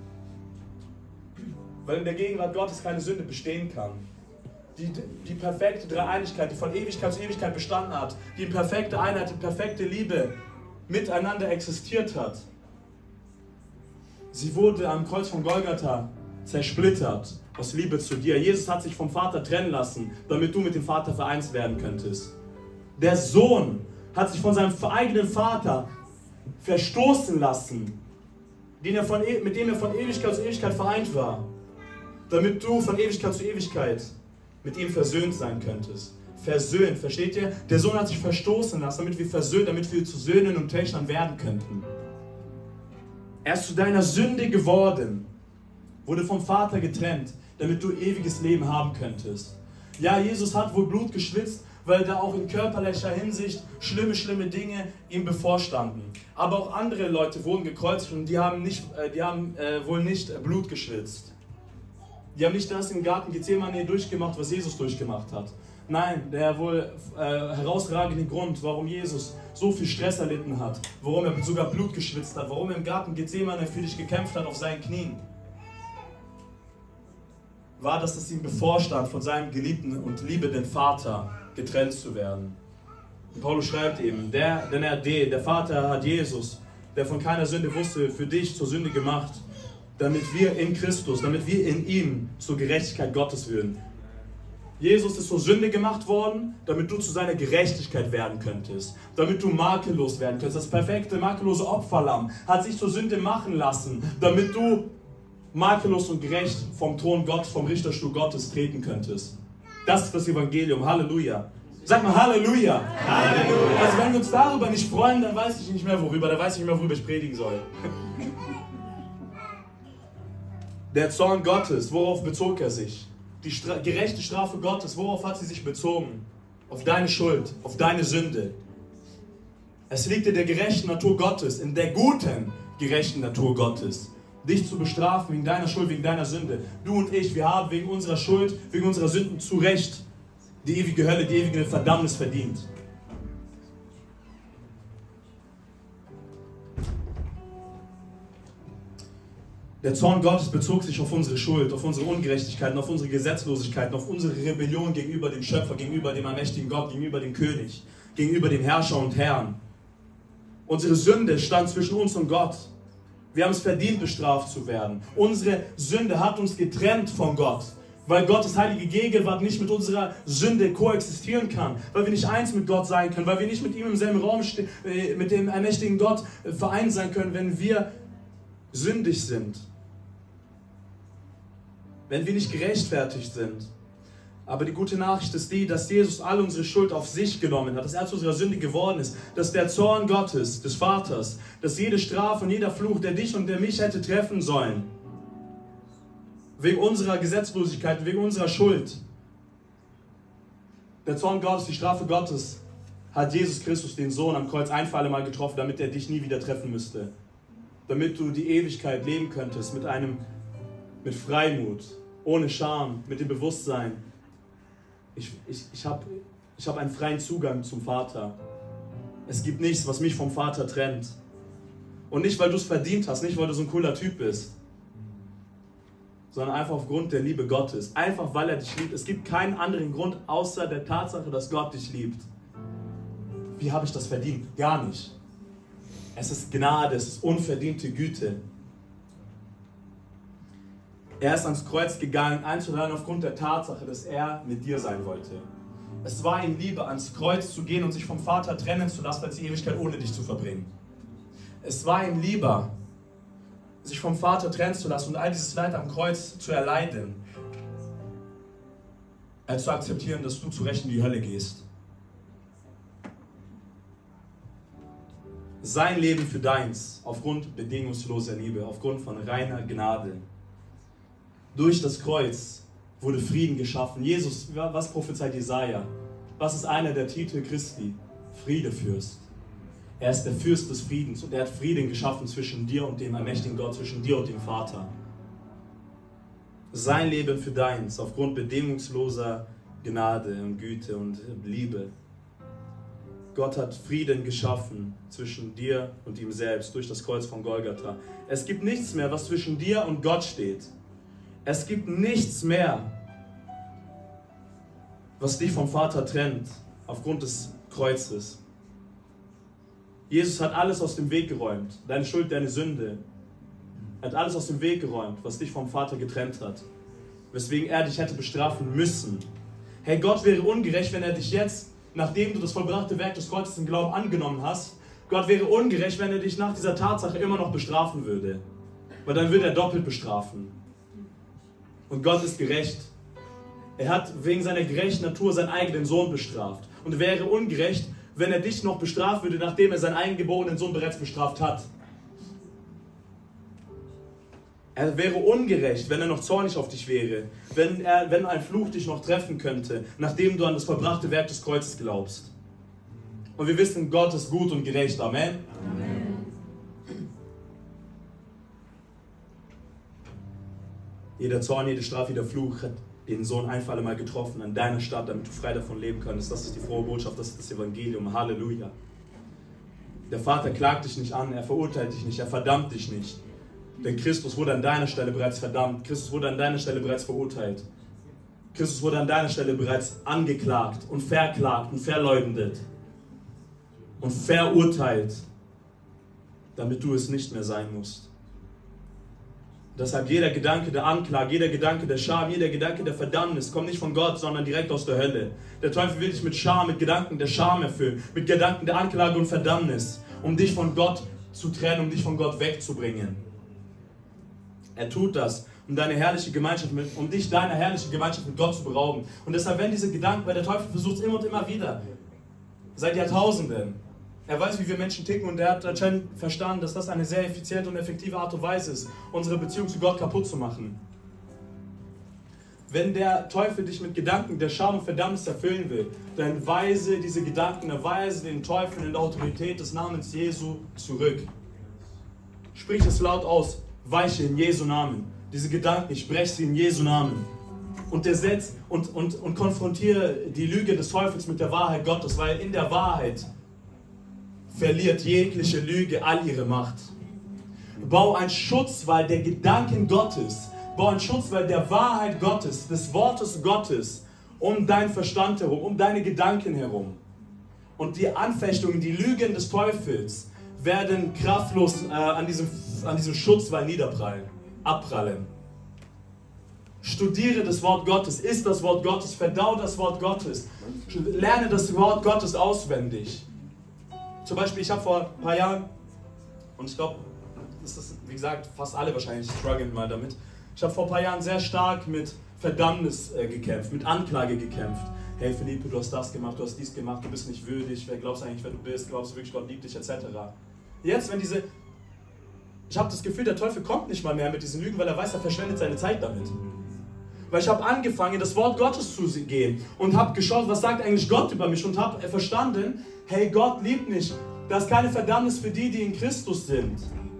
Weil in der Gegenwart Gottes keine Sünde bestehen kann. Die, die perfekte Dreieinigkeit, die von Ewigkeit zu Ewigkeit bestanden hat, die in perfekte Einheit, in perfekte Liebe miteinander existiert hat. Sie wurde am Kreuz von Golgatha zersplittert aus Liebe zu dir. Jesus hat sich vom Vater trennen lassen, damit du mit dem Vater vereint werden könntest. Der Sohn hat sich von seinem eigenen Vater verstoßen lassen, den er von, mit dem er von Ewigkeit zu Ewigkeit vereint war, damit du von Ewigkeit zu Ewigkeit mit ihm versöhnt sein könntest. Versöhnt, versteht ihr? Der Sohn hat sich verstoßen lassen, damit wir versöhnt, damit wir zu Söhnen und Töchtern werden könnten. Er ist zu deiner Sünde geworden, wurde vom Vater getrennt, damit du ewiges Leben haben könntest. Ja, Jesus hat wohl Blut geschwitzt, weil da auch in körperlicher Hinsicht schlimme, schlimme Dinge ihm bevorstanden. Aber auch andere Leute wurden gekreuzigt und die haben, nicht, die haben äh, wohl nicht Blut geschwitzt. Die haben nicht das im Garten Gethsemane durchgemacht, was Jesus durchgemacht hat. Nein, der wohl äh, herausragende Grund, warum Jesus so viel Stress erlitten hat, warum er sogar Blut geschwitzt hat, warum er im Garten Gethsemane für dich gekämpft hat auf seinen Knien, war, dass es ihm bevorstand, von seinem geliebten und liebenden Vater getrennt zu werden. Und Paulus schreibt eben, der, denn er, der Vater hat Jesus, der von keiner Sünde wusste, für dich zur Sünde gemacht, damit wir in Christus, damit wir in ihm zur Gerechtigkeit Gottes würden. Jesus ist zur Sünde gemacht worden, damit du zu seiner Gerechtigkeit werden könntest, damit du makellos werden könntest. Das perfekte, makellose Opferlamm hat sich zur Sünde machen lassen, damit du makellos und gerecht vom Thron Gottes, vom Richterstuhl Gottes treten könntest. Das ist das Evangelium. Halleluja. Sag mal Halleluja. Halleluja. Also wenn wir uns darüber nicht freuen, dann weiß ich nicht mehr worüber, dann weiß ich nicht mehr, worüber ich predigen soll. Der Zorn Gottes, worauf bezog er sich? Die Stra- gerechte Strafe Gottes, worauf hat sie sich bezogen? Auf deine Schuld, auf deine Sünde. Es liegt in der gerechten Natur Gottes, in der guten, gerechten Natur Gottes, dich zu bestrafen wegen deiner Schuld, wegen deiner Sünde. Du und ich, wir haben wegen unserer Schuld, wegen unserer Sünden zu Recht die ewige Hölle, die ewige Verdammnis verdient. Der Zorn Gottes bezog sich auf unsere Schuld, auf unsere Ungerechtigkeiten, auf unsere Gesetzlosigkeiten, auf unsere Rebellion gegenüber dem Schöpfer, gegenüber dem allmächtigen Gott, gegenüber dem König, gegenüber dem Herrscher und Herrn. Unsere Sünde stand zwischen uns und Gott. Wir haben es verdient, bestraft zu werden. Unsere Sünde hat uns getrennt von Gott, weil Gottes heilige Gegenwart nicht mit unserer Sünde koexistieren kann, weil wir nicht eins mit Gott sein können, weil wir nicht mit ihm im selben Raum stehen, äh, mit dem allmächtigen Gott äh, vereint sein können, wenn wir sündig sind. Wenn wir nicht gerechtfertigt sind. Aber die gute Nachricht ist die, dass Jesus all unsere Schuld auf sich genommen hat, dass er zu unserer Sünde geworden ist, dass der Zorn Gottes, des Vaters, dass jede Strafe und jeder Fluch, der dich und der mich hätte treffen sollen, wegen unserer Gesetzlosigkeit, wegen unserer Schuld, der Zorn Gottes, die Strafe Gottes, hat Jesus Christus, den Sohn, am Kreuz ein für alle Mal getroffen, damit er dich nie wieder treffen müsste. Damit du die Ewigkeit leben könntest mit einem, mit Freimut, ohne Scham, mit dem Bewusstsein, ich, ich, ich habe ich hab einen freien Zugang zum Vater. Es gibt nichts, was mich vom Vater trennt. Und nicht, weil du es verdient hast, nicht, weil du so ein cooler Typ bist, sondern einfach aufgrund der Liebe Gottes. Einfach, weil er dich liebt. Es gibt keinen anderen Grund, außer der Tatsache, dass Gott dich liebt. Wie habe ich das verdient? Gar nicht. Es ist Gnade, es ist unverdiente Güte. Er ist ans Kreuz gegangen, einzuladen aufgrund der Tatsache, dass er mit dir sein wollte. Es war ihm Liebe, ans Kreuz zu gehen und sich vom Vater trennen zu lassen, als die Ewigkeit ohne dich zu verbringen. Es war ihm lieber, sich vom Vater trennen zu lassen und all dieses Leid am Kreuz zu erleiden, als zu akzeptieren, dass du zu Recht in die Hölle gehst. Sein Leben für deins, aufgrund bedingungsloser Liebe, aufgrund von reiner Gnade. Durch das Kreuz wurde Frieden geschaffen. Jesus, was prophezeit Jesaja? Was ist einer der Titel Christi? Friedefürst. Er ist der Fürst des Friedens und er hat Frieden geschaffen zwischen dir und dem allmächtigen Gott, zwischen dir und dem Vater. Sein Leben für deins, aufgrund bedingungsloser Gnade und Güte und Liebe. Gott hat Frieden geschaffen zwischen dir und ihm selbst durch das Kreuz von Golgatha. Es gibt nichts mehr, was zwischen dir und Gott steht. Es gibt nichts mehr, was dich vom Vater trennt, aufgrund des Kreuzes. Jesus hat alles aus dem Weg geräumt, deine Schuld, deine Sünde. Er hat alles aus dem Weg geräumt, was dich vom Vater getrennt hat, weswegen er dich hätte bestrafen müssen. Hey, Gott wäre ungerecht, wenn er dich jetzt, nachdem du das vollbrachte Werk des Kreuzes im Glauben angenommen hast, Gott wäre ungerecht, wenn er dich nach dieser Tatsache immer noch bestrafen würde. Weil dann würde er doppelt bestrafen. Und Gott ist gerecht. Er hat wegen seiner gerechten Natur seinen eigenen Sohn bestraft. Und wäre ungerecht, wenn er dich noch bestrafen würde, nachdem er seinen eingeborenen Sohn bereits bestraft hat. Er wäre ungerecht, wenn er noch zornig auf dich wäre, wenn, er, wenn ein Fluch dich noch treffen könnte, nachdem du an das vollbrachte Werk des Kreuzes glaubst. Und wir wissen, Gott ist gut und gerecht. Amen. Amen. Jeder Zorn, jede Strafe, jeder Fluch hat den Sohn ein für alle Mal getroffen an deiner Stadt, damit du frei davon leben kannst. Das ist die frohe Botschaft, das ist das Evangelium. Halleluja. Der Vater klagt dich nicht an, er verurteilt dich nicht, er verdammt dich nicht. Denn Christus wurde an deiner Stelle bereits verdammt, Christus wurde an deiner Stelle bereits verurteilt. Christus wurde an deiner Stelle bereits angeklagt und verklagt und verleugnet und verurteilt, damit du es nicht mehr sein musst. Deshalb jeder Gedanke der Anklage, jeder Gedanke der Scham, jeder Gedanke der Verdammnis kommt nicht von Gott, sondern direkt aus der Hölle. Der Teufel will dich mit Scham, mit Gedanken der Scham erfüllen, mit Gedanken der Anklage und Verdammnis, um dich von Gott zu trennen, um dich von Gott wegzubringen. Er tut das, um deine herrliche Gemeinschaft mit, um dich deiner herrlichen Gemeinschaft mit Gott zu berauben. Und deshalb, wenn diese Gedanken, weil der Teufel versucht es immer und immer wieder, seit Jahrtausenden. Er weiß, wie wir Menschen ticken und er hat anscheinend verstanden, dass das eine sehr effiziente und effektive Art und Weise ist, unsere Beziehung zu Gott kaputt zu machen. Wenn der Teufel dich mit Gedanken der Scham und Verdammnis erfüllen will, dann weise diese Gedanken, weise den Teufel in der Autorität des Namens Jesu zurück. Sprich es laut aus. weiche in Jesu Namen. Diese Gedanken, ich breche sie in Jesu Namen. Und, der Setz, und, und, und konfrontiere die Lüge des Teufels mit der Wahrheit Gottes, weil in der Wahrheit verliert jegliche Lüge all ihre Macht. Bau einen Schutzwall der Gedanken Gottes, bau einen Schutzwall der Wahrheit Gottes, des Wortes Gottes, um deinen Verstand herum, um deine Gedanken herum. Und die Anfechtungen, die Lügen des Teufels werden kraftlos äh, an, diesem, an diesem Schutzwall niederprallen, abprallen. Studiere das Wort Gottes, iss das Wort Gottes, verdau das Wort Gottes, lerne das Wort Gottes auswendig. Zum Beispiel, ich habe vor ein paar Jahren, und ich glaube, das ist, wie gesagt, fast alle wahrscheinlich strugglen mal damit, ich habe vor ein paar Jahren sehr stark mit Verdammnis äh, gekämpft, mit Anklage gekämpft. Hey Philippe, du hast das gemacht, du hast dies gemacht, du bist nicht würdig, wer glaubst du eigentlich, wer du bist, glaubst du wirklich, Gott liebt dich, et cetera. Jetzt, wenn diese, ich habe das Gefühl, der Teufel kommt nicht mal mehr mit diesen Lügen, weil er weiß, er verschwendet seine Zeit damit. Weil ich habe angefangen, in das Wort Gottes zu gehen und habe geschaut, was sagt eigentlich Gott über mich und habe verstanden, hey, Gott liebt mich, da ist keine Verdammnis für die, die in Christus sind.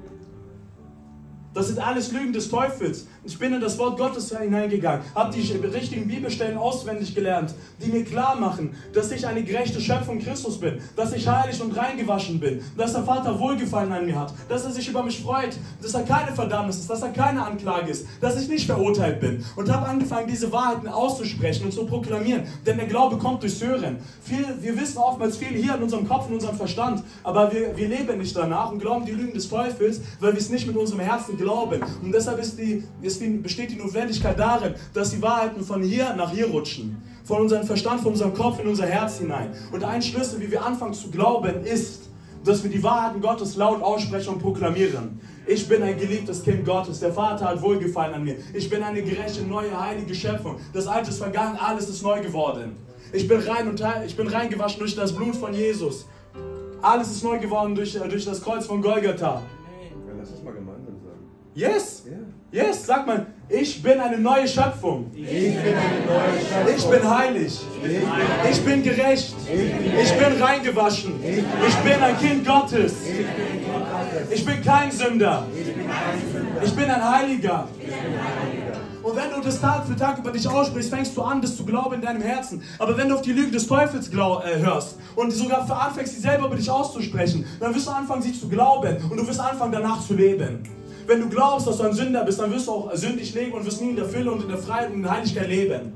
Das sind alles Lügen des Teufels. Ich bin in das Wort Gottes hineingegangen, habe die richtigen Bibelstellen auswendig gelernt, die mir klar machen, dass ich eine gerechte Schöpfung Christus bin, dass ich heilig und reingewaschen bin, dass der Vater Wohlgefallen an mir hat, dass er sich über mich freut, dass er keine Verdammnis ist, dass er keine Anklage ist, dass ich nicht verurteilt bin. Und habe angefangen, diese Wahrheiten auszusprechen und zu proklamieren, denn der Glaube kommt durchs Hören. Viel, wir wissen oftmals viel hier in unserem Kopf, in unserem Verstand, aber wir, wir leben nicht danach und glauben die Lügen des Teufels, weil wir es nicht mit unserem Herzen glauben. Und deshalb ist die, ist die, besteht die Notwendigkeit darin, dass die Wahrheiten von hier nach hier rutschen. Von unserem Verstand, von unserem Kopf in unser Herz hinein. Und ein Schlüssel, wie wir anfangen zu glauben, ist, dass wir die Wahrheiten Gottes laut aussprechen und proklamieren. Ich bin ein geliebtes Kind Gottes. Der Vater hat Wohlgefallen an mir. Ich bin eine gerechte, neue, heilige Schöpfung. Das Alte ist vergangen, alles ist neu geworden. Ich bin rein und ich bin reingewaschen durch das Blut von Jesus. Alles ist neu geworden durch, durch das Kreuz von Golgatha. Ja, lass uns mal gemeinsam sagen. Yes! Yeah. Yes! Sag mal, ich bin eine neue Schöpfung. Ich bin eine neue Schöpfung. Ich bin heilig. Ich bin gerecht. Ich bin reingewaschen. Ich bin ein Kind Gottes. Ich bin kein Sünder. Ich bin ein Heiliger. Und wenn du das Tag für Tag über dich aussprichst, fängst du an, das zu glauben in deinem Herzen. Aber wenn du auf die Lüge des Teufels glaub, äh, hörst und sogar anfängst, sie selber über dich auszusprechen, dann wirst du anfangen, sie zu glauben und du wirst anfangen, danach zu leben. Wenn du glaubst, dass du ein Sünder bist, dann wirst du auch sündig leben und wirst nie in der Fülle und in der Freiheit und in der Heiligkeit leben.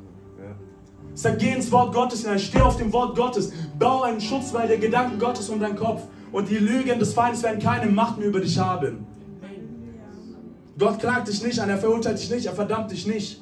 Sag, geh ins Wort Gottes hinein, steh auf dem Wort Gottes, baue einen Schutzwall der Gedanken Gottes um deinen Kopf und die Lügen des Feindes werden keine Macht mehr über dich haben. Gott klagt dich nicht an, er verurteilt dich nicht, er verdammt dich nicht.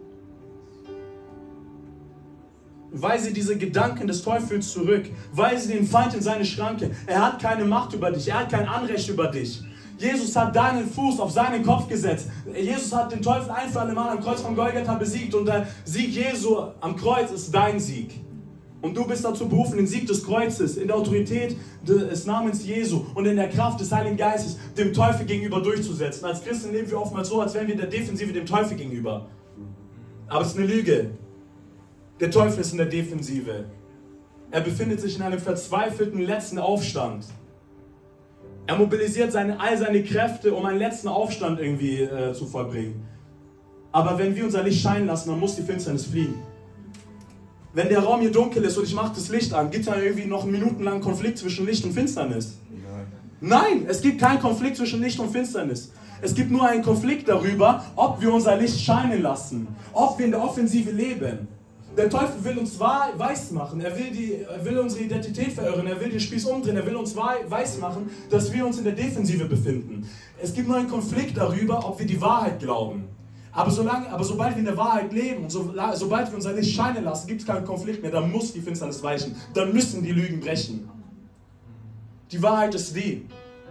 Weise diese Gedanken des Teufels zurück, weise den Feind in seine Schranke. Er hat keine Macht über dich, er hat kein Anrecht über dich. Jesus hat deinen Fuß auf seinen Kopf gesetzt. Jesus hat den Teufel ein für alle Mal am Kreuz von Golgatha besiegt und der Sieg Jesu am Kreuz ist dein Sieg. Und du bist dazu berufen, den Sieg des Kreuzes, in der Autorität des Namens Jesu und in der Kraft des Heiligen Geistes dem Teufel gegenüber durchzusetzen. Als Christen leben wir oftmals so, als wären wir in der Defensive dem Teufel gegenüber. Aber es ist eine Lüge. Der Teufel ist in der Defensive. Er befindet sich in einem verzweifelten letzten Aufstand. Er mobilisiert seine, all seine Kräfte, um einen letzten Aufstand irgendwie äh, zu vollbringen. Aber wenn wir unser Licht scheinen lassen, dann muss die Finsternis fliehen. Wenn der Raum hier dunkel ist und ich mache das Licht an, gibt es da irgendwie noch einen minutenlangen Konflikt zwischen Licht und Finsternis? Nein. Nein, es gibt keinen Konflikt zwischen Licht und Finsternis. Es gibt nur einen Konflikt darüber, ob wir unser Licht scheinen lassen, ob wir in der Offensive leben. Der Teufel will uns weiß machen, er will, die, er will unsere Identität verirren, er will den Spieß umdrehen, er will uns weiß machen, dass wir uns in der Defensive befinden. Es gibt nur einen Konflikt darüber, ob wir die Wahrheit glauben. Aber, solange, aber sobald wir in der Wahrheit leben und so, sobald wir unser Licht scheinen lassen, gibt es keinen Konflikt mehr, dann muss die Finsternis weichen, dann müssen die Lügen brechen. Die Wahrheit ist die: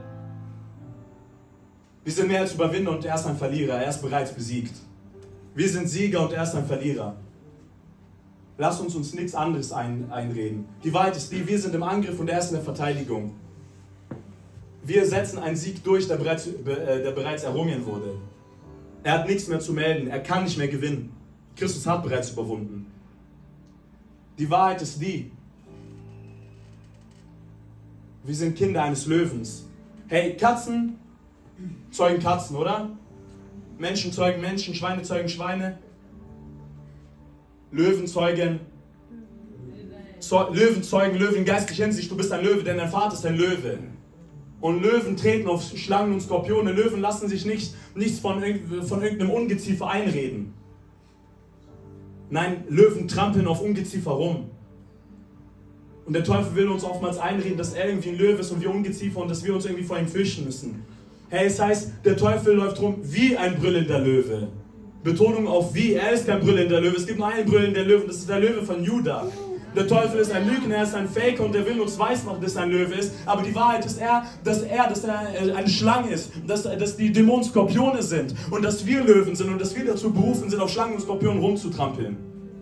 Wir sind mehr als Überwinder und er ist ein Verlierer, er ist bereits besiegt. Wir sind Sieger und er ist ein Verlierer. Lass uns uns nichts anderes ein, einreden. Die Wahrheit ist die: Wir sind im Angriff und er ist in der Verteidigung. Wir setzen einen Sieg durch, der bereits, der bereits errungen wurde. Er hat nichts mehr zu melden, er kann nicht mehr gewinnen. Christus hat bereits überwunden. Die Wahrheit ist die: Wir sind Kinder eines Löwens. Hey, Katzen zeugen Katzen, oder? Menschen zeugen Menschen, Schweine zeugen Schweine. Löwen zeugen Zeu- Löwen zeugen Löwen in geistlicher Hinsicht. Du bist ein Löwe, denn dein Vater ist ein Löwe. Und Löwen treten auf Schlangen und Skorpione. Löwen lassen sich nicht, nichts von, von irgendeinem Ungeziefer einreden. Nein, Löwen trampeln auf Ungeziefer rum. Und der Teufel will uns oftmals einreden, dass er irgendwie ein Löwe ist und wir Ungeziefer und dass wir uns irgendwie vor ihm fürchten müssen. Hey, es heißt, der Teufel läuft rum wie ein brüllender Löwe. Betonung auf wie, er ist kein brüllender Löwe. Es gibt nur einen brüllenden Löwen, das ist der Löwe von Juda. Der Teufel ist ein Lügner, er ist ein Faker und der will uns weismachen, dass er ein Löwe ist. Aber die Wahrheit ist er, dass er, dass er eine Schlange ist, dass, dass die Dämonen Skorpione sind und dass wir Löwen sind und dass wir dazu berufen sind, auf Schlangen und Skorpionen rumzutrampeln.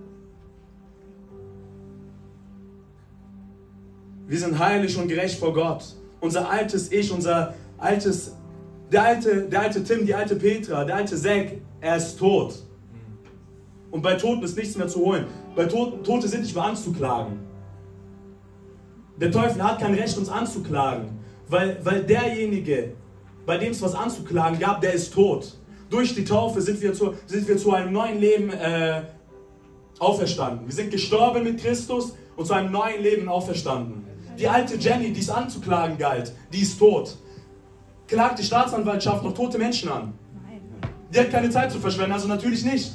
Wir sind heilig und gerecht vor Gott. Unser altes Ich, unser altes, der alte, der alte Tim, die alte Petra, der alte Zack, er ist tot. Und bei Toten ist nichts mehr zu holen. Bei Toten, Tote sind nicht mehr anzuklagen. Der Teufel hat kein Recht, uns anzuklagen, weil, weil derjenige, bei dem es was anzuklagen gab, der ist tot. Durch die Taufe sind wir zu, sind wir zu einem neuen Leben äh, auferstanden. Wir sind gestorben mit Christus und zu einem neuen Leben auferstanden. Die alte Jenny, die es anzuklagen galt, die ist tot. Klagt die Staatsanwaltschaft noch tote Menschen an? Die hat keine Zeit zu verschwenden, also natürlich nicht.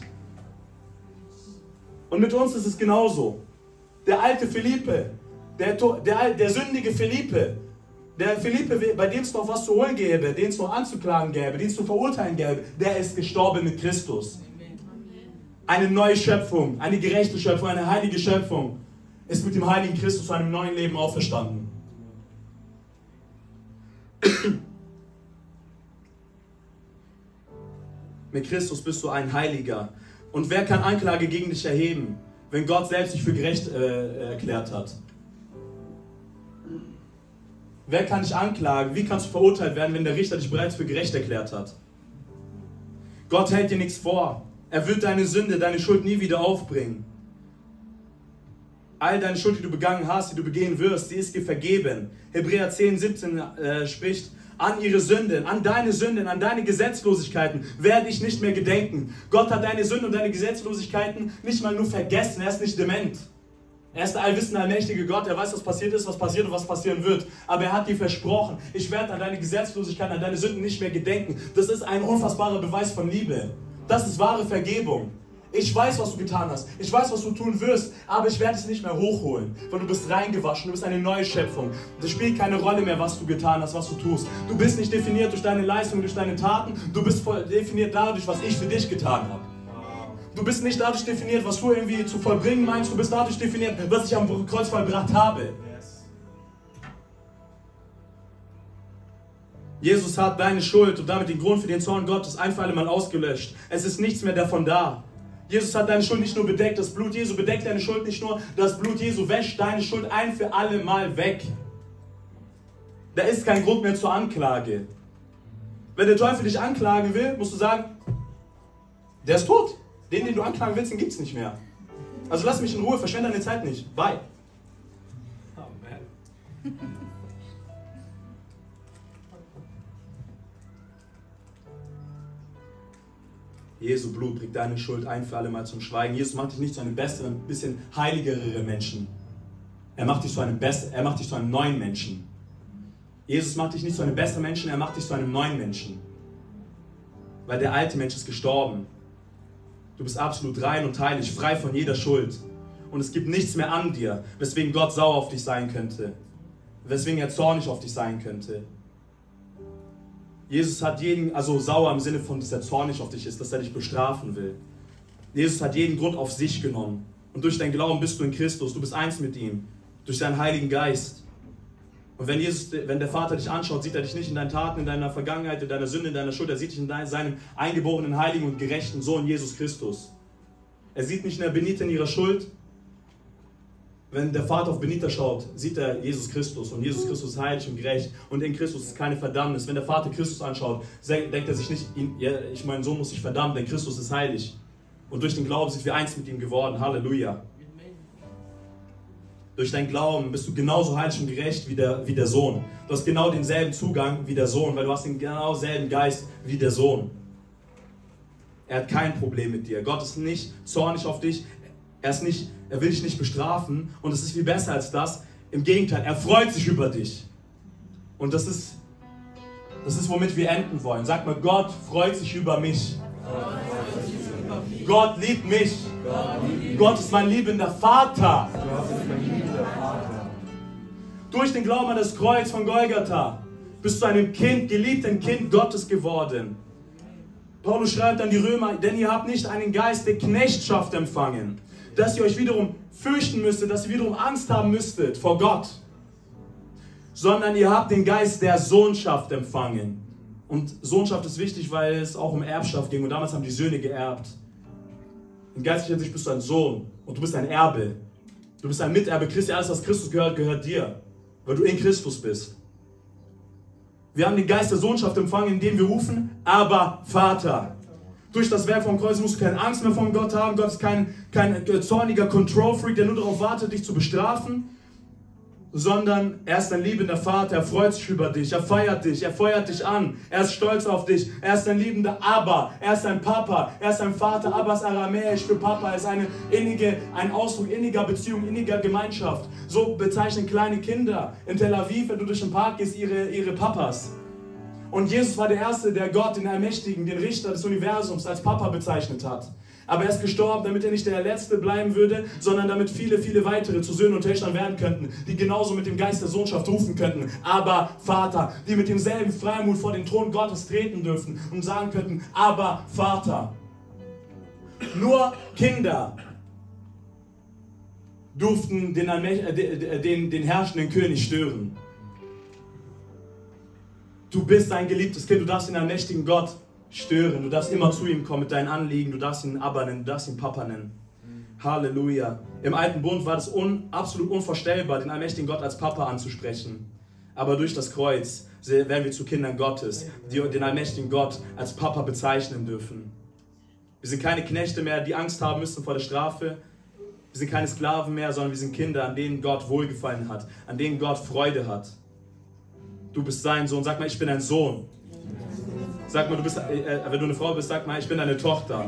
Und mit uns ist es genauso. Der alte Philippe, der, der, der sündige Philippe, der Philippe, bei dem es noch was zu holen gäbe, den es noch anzuklagen gäbe, den es zu verurteilen gäbe, der ist gestorben mit Christus. Eine neue Schöpfung, eine gerechte Schöpfung, eine heilige Schöpfung ist mit dem heiligen Christus zu einem neuen Leben auferstanden. Mit Christus bist du ein Heiliger. Und wer kann Anklage gegen dich erheben, wenn Gott selbst dich für gerecht äh, erklärt hat? Wer kann dich anklagen? Wie kannst du verurteilt werden, wenn der Richter dich bereits für gerecht erklärt hat? Gott hält dir nichts vor. Er wird deine Sünde, deine Schuld nie wieder aufbringen. All deine Schuld, die du begangen hast, die du begehen wirst, die ist dir vergeben. Hebräer zehn, siebzehn äh, spricht: An ihre Sünden, an deine Sünden, an deine Gesetzlosigkeiten werde ich nicht mehr gedenken. Gott hat deine Sünden und deine Gesetzlosigkeiten nicht mal nur vergessen, er ist nicht dement. Er ist der allwissende, allmächtige Gott, er weiß, was passiert ist, was passiert und was passieren wird. Aber er hat dir versprochen, ich werde an deine Gesetzlosigkeiten, an deine Sünden nicht mehr gedenken. Das ist ein unfassbarer Beweis von Liebe. Das ist wahre Vergebung. Ich weiß, was du getan hast. Ich weiß, was du tun wirst. Aber ich werde es nicht mehr hochholen. Weil du bist reingewaschen. Du bist eine neue Schöpfung. Es spielt keine Rolle mehr, was du getan hast, was du tust. Du bist nicht definiert durch deine Leistungen, durch deine Taten. Du bist voll definiert dadurch, was ich für dich getan habe. Du bist nicht dadurch definiert, was du irgendwie zu vollbringen meinst. Du bist dadurch definiert, was ich am Kreuz vollbracht habe. Jesus hat deine Schuld und damit den Grund für den Zorn Gottes ein für alle Mal ausgelöscht. Es ist nichts mehr davon da. Jesus hat deine Schuld nicht nur bedeckt, das Blut Jesu bedeckt deine Schuld nicht nur, das Blut Jesu wäscht deine Schuld ein für alle Mal weg. Da ist kein Grund mehr zur Anklage. Wenn der Teufel dich anklagen will, musst du sagen, der ist tot. Den, den du anklagen willst, den gibt es nicht mehr. Also lass mich in Ruhe, verschwende deine Zeit nicht. Bye. Amen. Jesu Blut bringt deine Schuld ein für alle Mal zum Schweigen. Jesus macht dich nicht zu einem besseren, ein bisschen heiligeren Menschen. Er macht dich zu einem besseren, er macht dich zu einem neuen Menschen. Jesus macht dich nicht zu einem besseren Menschen, er macht dich zu einem neuen Menschen. Weil der alte Mensch ist gestorben. Du bist absolut rein und heilig, frei von jeder Schuld. Und es gibt nichts mehr an dir, weswegen Gott sauer auf dich sein könnte. Weswegen er zornig auf dich sein könnte. Jesus hat jeden, also sauer im Sinne von, dass er zornig auf dich ist, dass er dich bestrafen will. Jesus hat jeden Grund auf sich genommen. Und durch deinen Glauben bist du in Christus, du bist eins mit ihm, durch seinen Heiligen Geist. Und wenn, Jesus, wenn der Vater dich anschaut, sieht er dich nicht in deinen Taten, in deiner Vergangenheit, in deiner Sünde, in deiner Schuld, er sieht dich in seinem eingeborenen, heiligen und gerechten Sohn Jesus Christus. Er sieht nicht mehr Benita in ihrer Schuld. Wenn der Vater auf Benita schaut, sieht er Jesus Christus und Jesus Christus ist heilig und gerecht und in Christus ist keine Verdammnis. Wenn der Vater Christus anschaut, denkt er sich nicht, ja, ich mein Sohn muss sich verdammen, denn Christus ist heilig. Und durch den Glauben sind wir eins mit ihm geworden. Halleluja. Durch deinen Glauben bist du genauso heilig und gerecht wie der, wie der Sohn. Du hast genau denselben Zugang wie der Sohn, weil du hast den genau selben Geist wie der Sohn. Er hat kein Problem mit dir. Gott ist nicht zornig auf dich. Er, ist nicht, er will dich nicht bestrafen. Und es ist viel besser als das. Im Gegenteil, er freut sich über dich. Und das ist, das ist, womit wir enden wollen. Sag mal, Gott freut sich über mich. Gott liebt mich. Gott ist mein liebender Vater. Durch den Glauben an das Kreuz von Golgatha bist du einem Kind, geliebten Kind Gottes geworden. Paulus schreibt an die Römer, denn ihr habt nicht einen Geist der Knechtschaft empfangen, dass ihr euch wiederum fürchten müsstet, dass ihr wiederum Angst haben müsstet vor Gott, sondern ihr habt den Geist der Sohnschaft empfangen. Und Sohnschaft ist wichtig, weil es auch um Erbschaft ging und damals haben die Söhne geerbt. In geistlicher Hinsicht bist du ein Sohn und du bist ein Erbe. Du bist ein Miterbe Christi, alles was Christus gehört, gehört dir, weil du in Christus bist. Wir haben den Geist der Sohnschaft empfangen, indem wir rufen, aber Vater. Durch das Werk vom Kreuz musst du keine Angst mehr von Gott haben. Gott ist kein, kein zorniger Control-Freak, der nur darauf wartet, dich zu bestrafen, sondern er ist ein liebender Vater. Er freut sich über dich, er feiert dich, er feuert dich an, er ist stolz auf dich, er ist ein liebender Abba, er ist ein Papa, er ist ein Vater. Abba ist aramäisch für Papa, ist eine innige, ein Ausdruck inniger Beziehung, inniger Gemeinschaft. So bezeichnen kleine Kinder in Tel Aviv, wenn du durch den Park gehst, ihre, ihre Papas. Und Jesus war der Erste, der Gott, den Allmächtigen, den Richter des Universums, als Papa bezeichnet hat. Aber er ist gestorben, damit er nicht der Letzte bleiben würde, sondern damit viele, viele weitere zu Söhnen und Töchtern werden könnten, die genauso mit dem Geist der Sohnschaft rufen könnten. Aber Vater, die mit demselben Freimut vor den Thron Gottes treten dürften und sagen könnten, aber Vater. Nur Kinder durften den, den, den herrschenden König stören. Du bist ein geliebtes Kind, du darfst den allmächtigen Gott stören, du darfst immer zu ihm kommen mit deinen Anliegen, du darfst ihn Abba nennen, du darfst ihn Papa nennen. Halleluja. Im alten Bund war es un, absolut unvorstellbar, den allmächtigen Gott als Papa anzusprechen. Aber durch das Kreuz werden wir zu Kindern Gottes, die den allmächtigen Gott als Papa bezeichnen dürfen. Wir sind keine Knechte mehr, die Angst haben müssen vor der Strafe. Wir sind keine Sklaven mehr, sondern wir sind Kinder, an denen Gott Wohlgefallen hat, an denen Gott Freude hat. Du bist sein Sohn. Sag mal, ich bin ein Sohn. Sag mal, du bist, äh, wenn du eine Frau bist, sag mal, ich bin eine Tochter.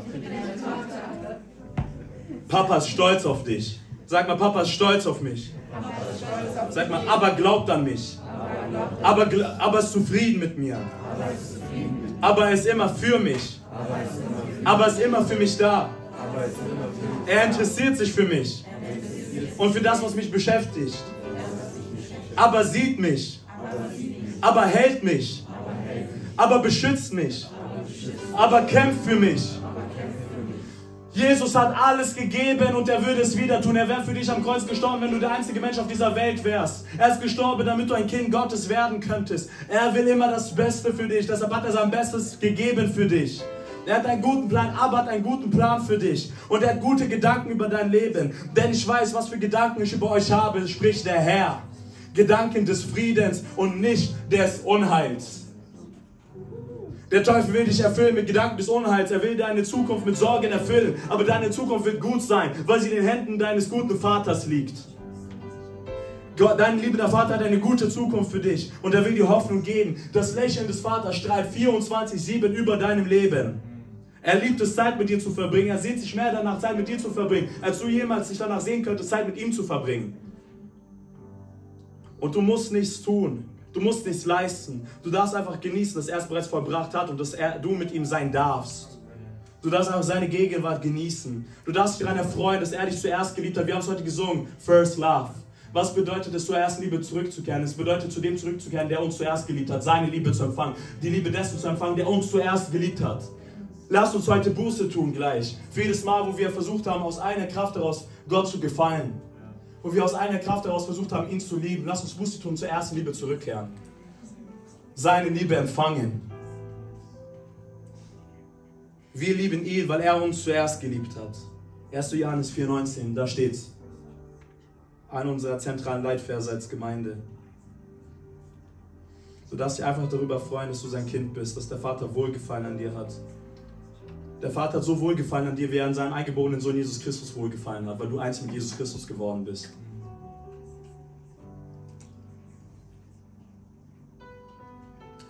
Papa ist stolz auf dich. Sag mal, Papa ist stolz auf mich. Sag mal, aber glaubt an mich. Aber, aber ist zufrieden mit mir. Aber er ist immer für mich. Aber ist immer für mich da. Er interessiert sich für mich. Und für das, was mich beschäftigt. Aber sieht mich. Aber hält mich, aber beschützt mich, aber kämpft für mich. Jesus hat alles gegeben und er würde es wieder tun. Er wäre für dich am Kreuz gestorben, wenn du der einzige Mensch auf dieser Welt wärst. Er ist gestorben, damit du ein Kind Gottes werden könntest. Er will immer das Beste für dich, deshalb hat er sein Bestes gegeben für dich. Er hat einen guten Plan, aber hat einen guten Plan für dich. Und er hat gute Gedanken über dein Leben. Denn ich weiß, was für Gedanken ich über euch habe, spricht der Herr. Gedanken des Friedens und nicht des Unheils. Der Teufel will dich erfüllen mit Gedanken des Unheils. Er will deine Zukunft mit Sorgen erfüllen. Aber deine Zukunft wird gut sein, weil sie in den Händen deines guten Vaters liegt. Gott, dein liebender Vater hat eine gute Zukunft für dich. Und er will dir Hoffnung geben. Das Lächeln des Vaters strahlt vierundzwanzig sieben über deinem Leben. Er liebt es, Zeit mit dir zu verbringen. Er sehnt sich mehr danach, Zeit mit dir zu verbringen, als du jemals dich danach sehen könntest, Zeit mit ihm zu verbringen. Und du musst nichts tun, du musst nichts leisten. Du darfst einfach genießen, dass er es bereits vollbracht hat und dass er, du mit ihm sein darfst. Du darfst einfach seine Gegenwart genießen. Du darfst dich daran erfreuen, dass er dich zuerst geliebt hat. Wir haben es heute gesungen, First Love. Was bedeutet es, zur ersten Liebe zurückzukehren? Es bedeutet, zu dem zurückzukehren, der uns zuerst geliebt hat, seine Liebe zu empfangen. Die Liebe dessen zu empfangen, der uns zuerst geliebt hat. Lasst uns heute Buße tun gleich. Für jedes Mal, wo wir versucht haben, aus einer Kraft heraus Gott zu gefallen. Wo wir aus einer Kraft heraus versucht haben, ihn zu lieben. Lass uns Buße tun, zur ersten Liebe zurückkehren. Seine Liebe empfangen. Wir lieben ihn, weil er uns zuerst geliebt hat. erster Johannes vier neunzehn, da steht's. Einer unserer zentralen Leitverse als Gemeinde. Du darfst dich einfach darüber freuen, dass du sein Kind bist, dass der Vater Wohlgefallen an dir hat. Der Vater hat so wohlgefallen an dir, wie er an seinem eingeborenen Sohn Jesus Christus wohlgefallen hat, weil du eins mit Jesus Christus geworden bist.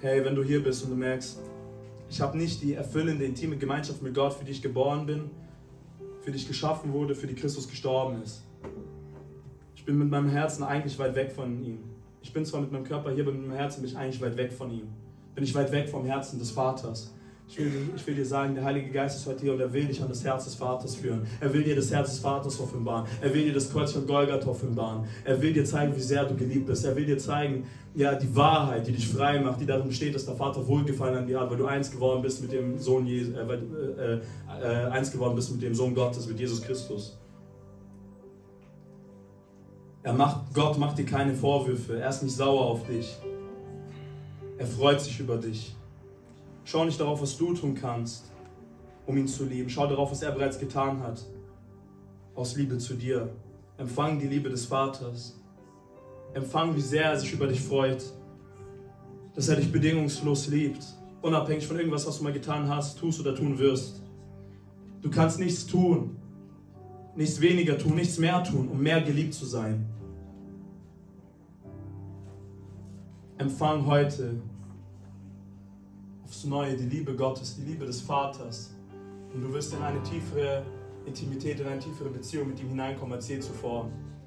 Hey, wenn du hier bist und du merkst, ich habe nicht die erfüllende, intime Gemeinschaft mit Gott, für die ich geboren bin, für die ich geschaffen wurde, für die Christus gestorben ist. Ich bin mit meinem Herzen eigentlich weit weg von ihm. Ich bin zwar mit meinem Körper hier, aber mit meinem Herzen bin ich eigentlich weit weg von ihm. Bin ich weit weg vom Herzen des Vaters. Ich will, ich will dir sagen, der Heilige Geist ist heute hier und er will dich an das Herz des Vaters führen. Er will dir das Herz des Vaters offenbaren. Er will dir das Kreuz von Golgatha offenbaren. Er will dir zeigen, wie sehr du geliebt bist. Er will dir zeigen, ja, die Wahrheit, die dich frei macht, die darin steht, dass der Vater Wohlgefallen an dir hat, weil du eins geworden bist mit dem Sohn Jesus, äh, äh, äh, eins geworden bist mit dem Sohn Gottes, mit Jesus Christus. Er macht, Gott macht dir keine Vorwürfe. Er ist nicht sauer auf dich. Er freut sich über dich. Schau nicht darauf, was du tun kannst, um ihn zu lieben. Schau darauf, was er bereits getan hat, aus Liebe zu dir. Empfang die Liebe des Vaters. Empfang, wie sehr er sich über dich freut, dass er dich bedingungslos liebt, unabhängig von irgendwas, was du mal getan hast, tust oder tun wirst. Du kannst nichts tun, nichts weniger tun, nichts mehr tun, um mehr geliebt zu sein. Empfang heute aufs Neue die Liebe Gottes, die Liebe des Vaters. Und du wirst in eine tiefere Intimität, in eine tiefere Beziehung mit ihm hineinkommen als je zuvor.